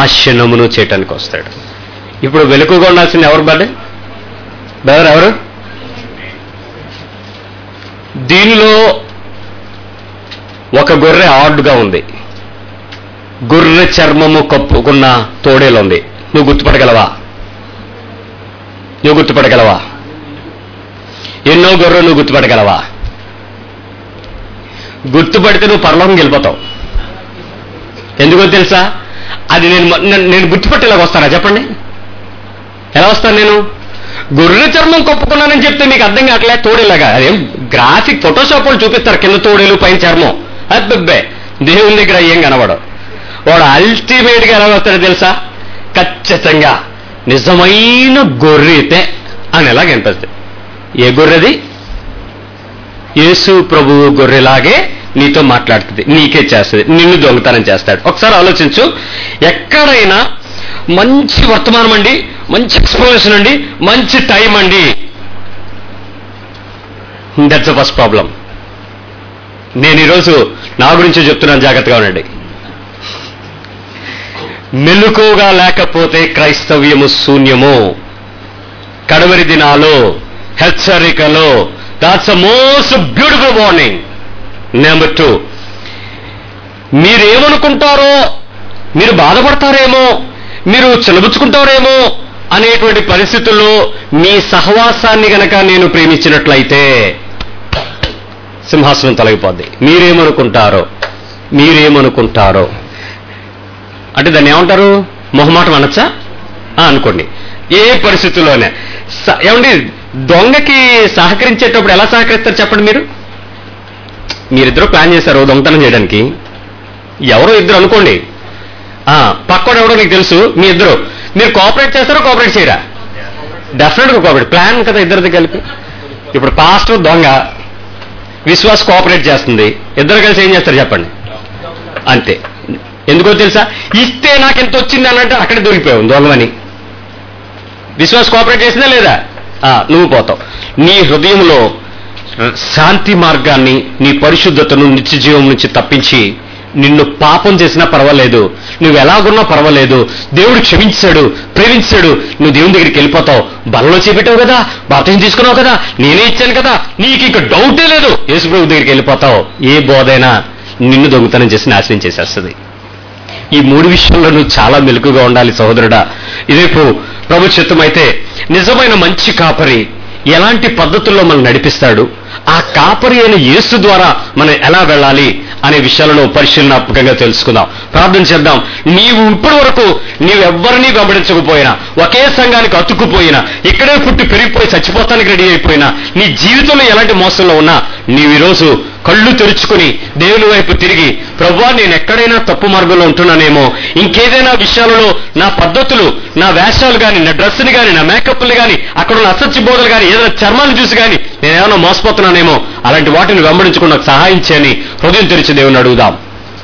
నాశనమును చేయటానికి వస్తాడు. ఇప్పుడు వెలుగుగా ఉండాల్సింది ఎవరు? బర్డే బెదర్ ఎవరు? దీనిలో ఒక గొర్రె ఆడ్గా ఉంది, గొర్రె చర్మము కప్పుకున్న తోడేలు ఉంది. నువ్వు గుర్తుపడగలవా? నువ్వు గుర్తుపడగలవా? ఎన్నో గొర్రెలు నువ్వు గుర్తుపడగలవా? గుర్తుపడితే నువ్వు పరలోకం వెళ్ళిపోతావు. ఎందుకో తెలుసా? అది నేను నేను గుర్తుపట్టేలాగా వస్తానా చెప్పండి? ఎలా వస్తాను నేను? గొర్రె చర్మం కప్పుకున్నానని చెప్తే మీకు అర్థం కావట్లే. తోడేలాగా అదేం గ్రాఫిక్ ఫోటోషాప్ వాళ్ళు చూపిస్తారు, కింద తోడేలు పైన చర్మం. అబ్బే దేవుని దగ్గర ఏం కనబడవు. వాడు అల్టిమేట్ గా ఎలా వస్తాడో తెలుసా? ఖచ్చితంగా నిజమైన గొర్రెతే అని ఎలాగ అనిపిస్తుంది. ఏ గొర్రెది? యేసు ప్రభువు గొర్రెలాగే నీతో మాట్లాడుతుంది, నీకే చేస్తుంది, నిన్ను దొంగతనం చేస్తాడు. ఒకసారి ఆలోచించు. ఎక్కడైనా మంచి వర్తమానం అండి, మంచి ఎక్స్ప్లెనేషన్ అండి, మంచి టైం అండి, దట్స్ ద ఫస్ట్ ప్రాబ్లం. నేను ఈరోజు నా గురించి చెప్తున్నాను, జాగ్రత్తగా ఉండండి. మెలకువగా లేకపోతే క్రైస్తవ్యము శూన్యము. కడవరి దినాలు, హెచ్చరికలో, that's the most beautiful warning. Number two, మీరేమనుకుంటారో, మీరు బాధపడతారేమో, మీరు చిలబుచ్చుకుంటారేమో అనేటువంటి పరిస్థితుల్లో మీ సహవాసాన్ని గనక నేను ప్రేమించినట్లయితే సింహాసనం తొలగిపోద్ది. మీరేమనుకుంటారో మీరేమనుకుంటారో అంటే దాన్ని ఏమంటారు? మొహమాటం అనొచ్చా? అనుకోండి. ఏ పరిస్థితుల్లోనే ఏమండి, దొంగకి సహకరించేటప్పుడు ఎలా సహకరిస్తారు చెప్పండి? మీరు మీరిద్దరూ ప్లాన్ చేశారు దొంగతనం చేయడానికి, ఎవరో ఇద్దరు అనుకోండి, పక్కన ఎవడో మీకు తెలుసు, మీ ఇద్దరు మీరు కోఆపరేట్ చేస్తారో కోఆపరేట్ చేయరా? డెఫినెట్గా కోఆపరేట్. ప్లాన్ కదా ఇద్దరిది కలిపి. ఇప్పుడు పాస్టర్ దొంగ, విశ్వాస కోఆపరేట్ చేస్తుంది, ఇద్దరు కలిసి ఏం చేస్తారు చెప్పండి? అంతే. ఎందుకో తెలుసా? ఇస్తే నాకు ఎంత వచ్చింది అన్నట్టు అక్కడే దొరికిపోయావు దొంగమని. విశ్వాస కోఆపరేట్ చేసిందా లేదా? నువ్వు పోతావు. నీ హృదయంలో శాంతి మార్గాన్ని, నీ పరిశుద్ధతను, నిత్య జీవం నుంచి తప్పించి నిన్ను పాపం చేసినా పర్వాలేదు, నువ్వు ఎలాగున్నా పర్వాలేదు, దేవుడు క్షమించాడు, ప్రేమించాడు, నువ్వు దేవుని దగ్గరికి వెళ్ళిపోతావు. బలలో చేపెట్టావు కదా, బాప్తిజం తీసుకున్నావు కదా, నేనే ఇచ్చాను కదా, నీకు ఇక డౌటే లేదు, యేసు ప్రభు దగ్గరికి వెళ్ళిపోతావు. ఏ బోధైనా నిన్ను దొంగతనం చేసి నాశనం చేసేస్తుంది. ఈ మూడు విషయంలో నువ్వు చాలా మెలకుగా ఉండాలి సహోదరుడా. ఇదేపు ప్రభు చిత్తం అయితే నిజమైన మంచి కాపరి ఎలాంటి పద్ధతుల్లో మనం నడిపిస్తాడు, ఆ కాపరి అయిన యేసు ద్వారా మనం ఎలా వెళ్ళాలి అనే విషయాలను పరిశీలనాత్మకంగా తెలుసుకుందాం. ప్రార్థన చేద్దాం. నీవు ఇప్పటి వరకు నీవెవ్వరినీ వెంబడించకపోయినా, ఒకే సంఘానికి అతుక్కుపోయినా, ఇక్కడే పుట్టి పెరిగిపోయి చచ్చిపోతానికి రెడీ అయిపోయినా, నీ జీవితంలో ఎలాంటి మోసంలో ఉన్నా నీవు ఈరోజు కళ్ళు తెరుచుకుని దేవుని వైపు తిరిగి, ప్రభువా నేను ఎక్కడైనా తప్పు మార్గంలో ఉంటున్నానేమో, ఇంకేదైనా విషయాలలో నా పద్ధతులు, నా వేషాలు కానీ, నా డ్రెస్సుని కానీ, నా మేకప్లు కానీ, అక్కడ ఉన్న అసత్య బోధలు కానీ, ఏదైనా చర్మాన్ని చూసి కానీ నేనేమైనా మోసపోతున్నానేమో, అలాంటి వాటిని వెంబడించుకుని నాకు సహాయం చేయని హృదయం తెరిచి దేవుని అడుగుదాం.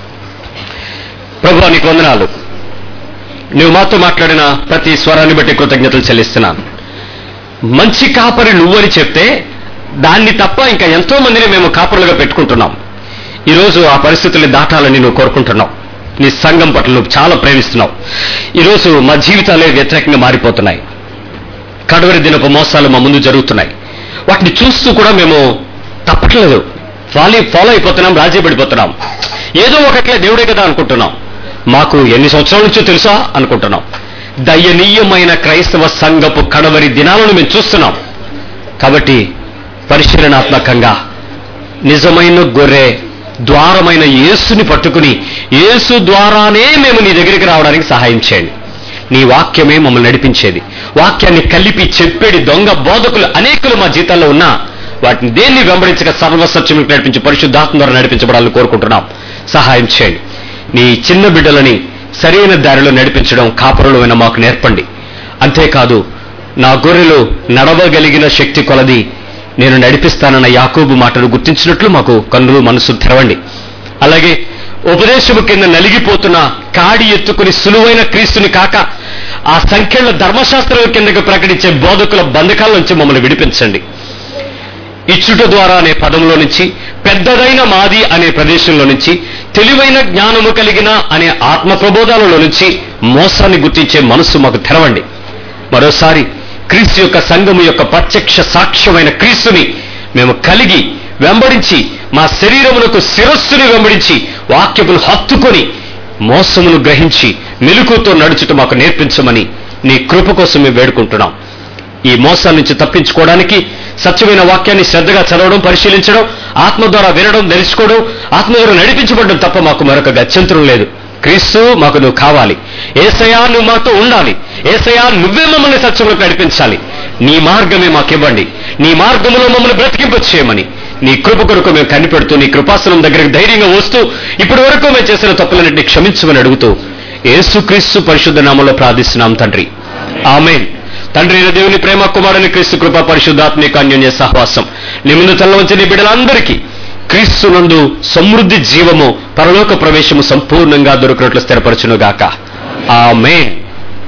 ప్రభువా నీకు వందనాలు. నువ్వు మాతో మాట్లాడిన ప్రతి స్వరాన్ని బట్టి కృతజ్ఞతలు చెల్లిస్తున్నాను. మంచి కాపరి నువ్వని చెప్తే దాన్ని తప్ప ఇంకా ఎంతో మందిని మేము కాపరులుగా పెట్టుకుంటున్నాం. ఈరోజు ఆ పరిస్థితుల్ని దాటాలని నువ్వు కోరుకుంటున్నావు. నీ సంఘం పట్ల నువ్వు చాలా ప్రేమిస్తున్నావు. ఈరోజు మా జీవితాలే వ్యతిరేకంగా మారిపోతున్నాయి. కడవరి దినపు మోసాలు మా ముందు జరుగుతున్నాయి. వాటిని చూస్తూ కూడా మేము తప్పట్లేదు, ఫాలో ఫాలో అయిపోతున్నాం, రాజీ పడిపోతున్నాం. ఏదో ఒకట్లే దేవుడే కదా అనుకుంటున్నాం. మాకు ఎన్ని సంవత్సరాల నుంచో తెలుసా అనుకుంటున్నాం. దయనీయమైన క్రైస్తవ సంఘపు కడవరి దినాలను మేము చూస్తున్నాం. కాబట్టి పరిశీలనాత్మకంగా నిజమైన గొర్రె ద్వారమైన యేసుని పట్టుకుని, యేసు ద్వారానే మేము నీ దగ్గరికి రావడానికి సహాయం చేయండి. నీ వాక్యమే మమ్మల్ని నడిపించేది. వాక్యాన్ని కలిపి చెప్పేది దొంగ బోధకులు అనేకులు మా జీతాల్లో ఉన్నా వాటిని దేన్ని వెంబడించక సర్వసత్యములకు నడిపించి పరిశుద్ధాత్మ ద్వారా నడిపించబడాలని కోరుకుంటున్నాం. సహాయం చేయండి. నీ చిన్న బిడ్డలని సరైన దారిలో నడిపించడం కాపరులైన మాకు నేర్పండి. అంతేకాదు నా గొర్రెలు నడవగలిగిన శక్తి కొలది నేను నడిపిస్తానన్న యాకోబు మాటను గుర్తించినట్లు మాకు కన్నులు మనసు తెరవండి. అలాగే ఉపదేశము కింద నలిగిపోతున్న కాడి ఎత్తుకుని సులువైన క్రీస్తుని కాక ఆ సంఖ్యల ధర్మశాస్త్రాల కిందకు ప్రకటించే బోధకుల బంధకాల నుంచి మమ్మల్ని విడిపించండి. ఇచ్చుట ద్వారా అనే పదంలో నుంచి, పెద్దదైన మాది అనే ప్రదేశంలో నుంచి, తెలివైన జ్ఞానము కలిగిన అనే ఆత్మ ప్రబోధాలలో నుంచి మోసాన్ని గుర్తించే మనస్సు మాకు తెరవండి. మరోసారి క్రీస్తు యొక్క సంఘము యొక్క ప్రత్యక్ష సాక్ష్యమైన క్రీస్తుని మేము కలిగి వెంబడించి మా శరీరమునకు శిరస్సుని వెంబడించి వాక్యమును హత్తుకొని మోసమును గ్రహించి మెలకువతో నడుచుట మాకు నేర్పించమని నీ కృప కోసం మేము వేడుకుంటున్నాం. ఈ మోసాల నుంచి తప్పించుకోవడానికి సత్యమైన వాక్యాన్ని శ్రద్ధగా చదవడం, పరిశీలించడం, ఆత్మ ద్వారా వినడం, తెలుసుకోవడం, ఆత్మ ద్వారా నడిపించబడడం తప్ప మాకు మరొక గత్యంతరం లేదు. క్రీస్తు మాకు నువ్వు కావాలి. యేసయ్యా నువ్వు మాతో ఉండాలి. యేసయ్యా నువ్వే మమ్మల్ని సత్యంలోకి నడిపించాలి. నీ మార్గమే మాకివ్వండి. నీ మార్గంలో మమ్మల్ని బ్రతికింపచేయమని నీ కృప కొరకు మేము కనిపెడుతూ నీ కృపాసనం దగ్గరికి ధైర్యంగా వస్తూ ఇప్పటి వరకు మేము చేసిన తప్పులన్నింటినీ క్షమించమని అడుగుతూ యేసుక్రీస్తు పరిశుద్ధ నామములో ప్రార్థిస్తున్నాం తండ్రి. ఆమేన్. తండ్రి అయిన దేవుని ప్రేమ, కుమారుని క్రీస్తు కృప, పరిశుద్ధాత్మిక అన్యోన్య సహవాసం నీ ముందు తలవంచి నీ బిడ్డలందరికీ క్రీస్తునందు సమృద్ధి జీవము, పరలోక ప్రవేశము సంపూర్ణంగా దొరికినట్లు స్థిరపరచునుగాక. ఆమేన్.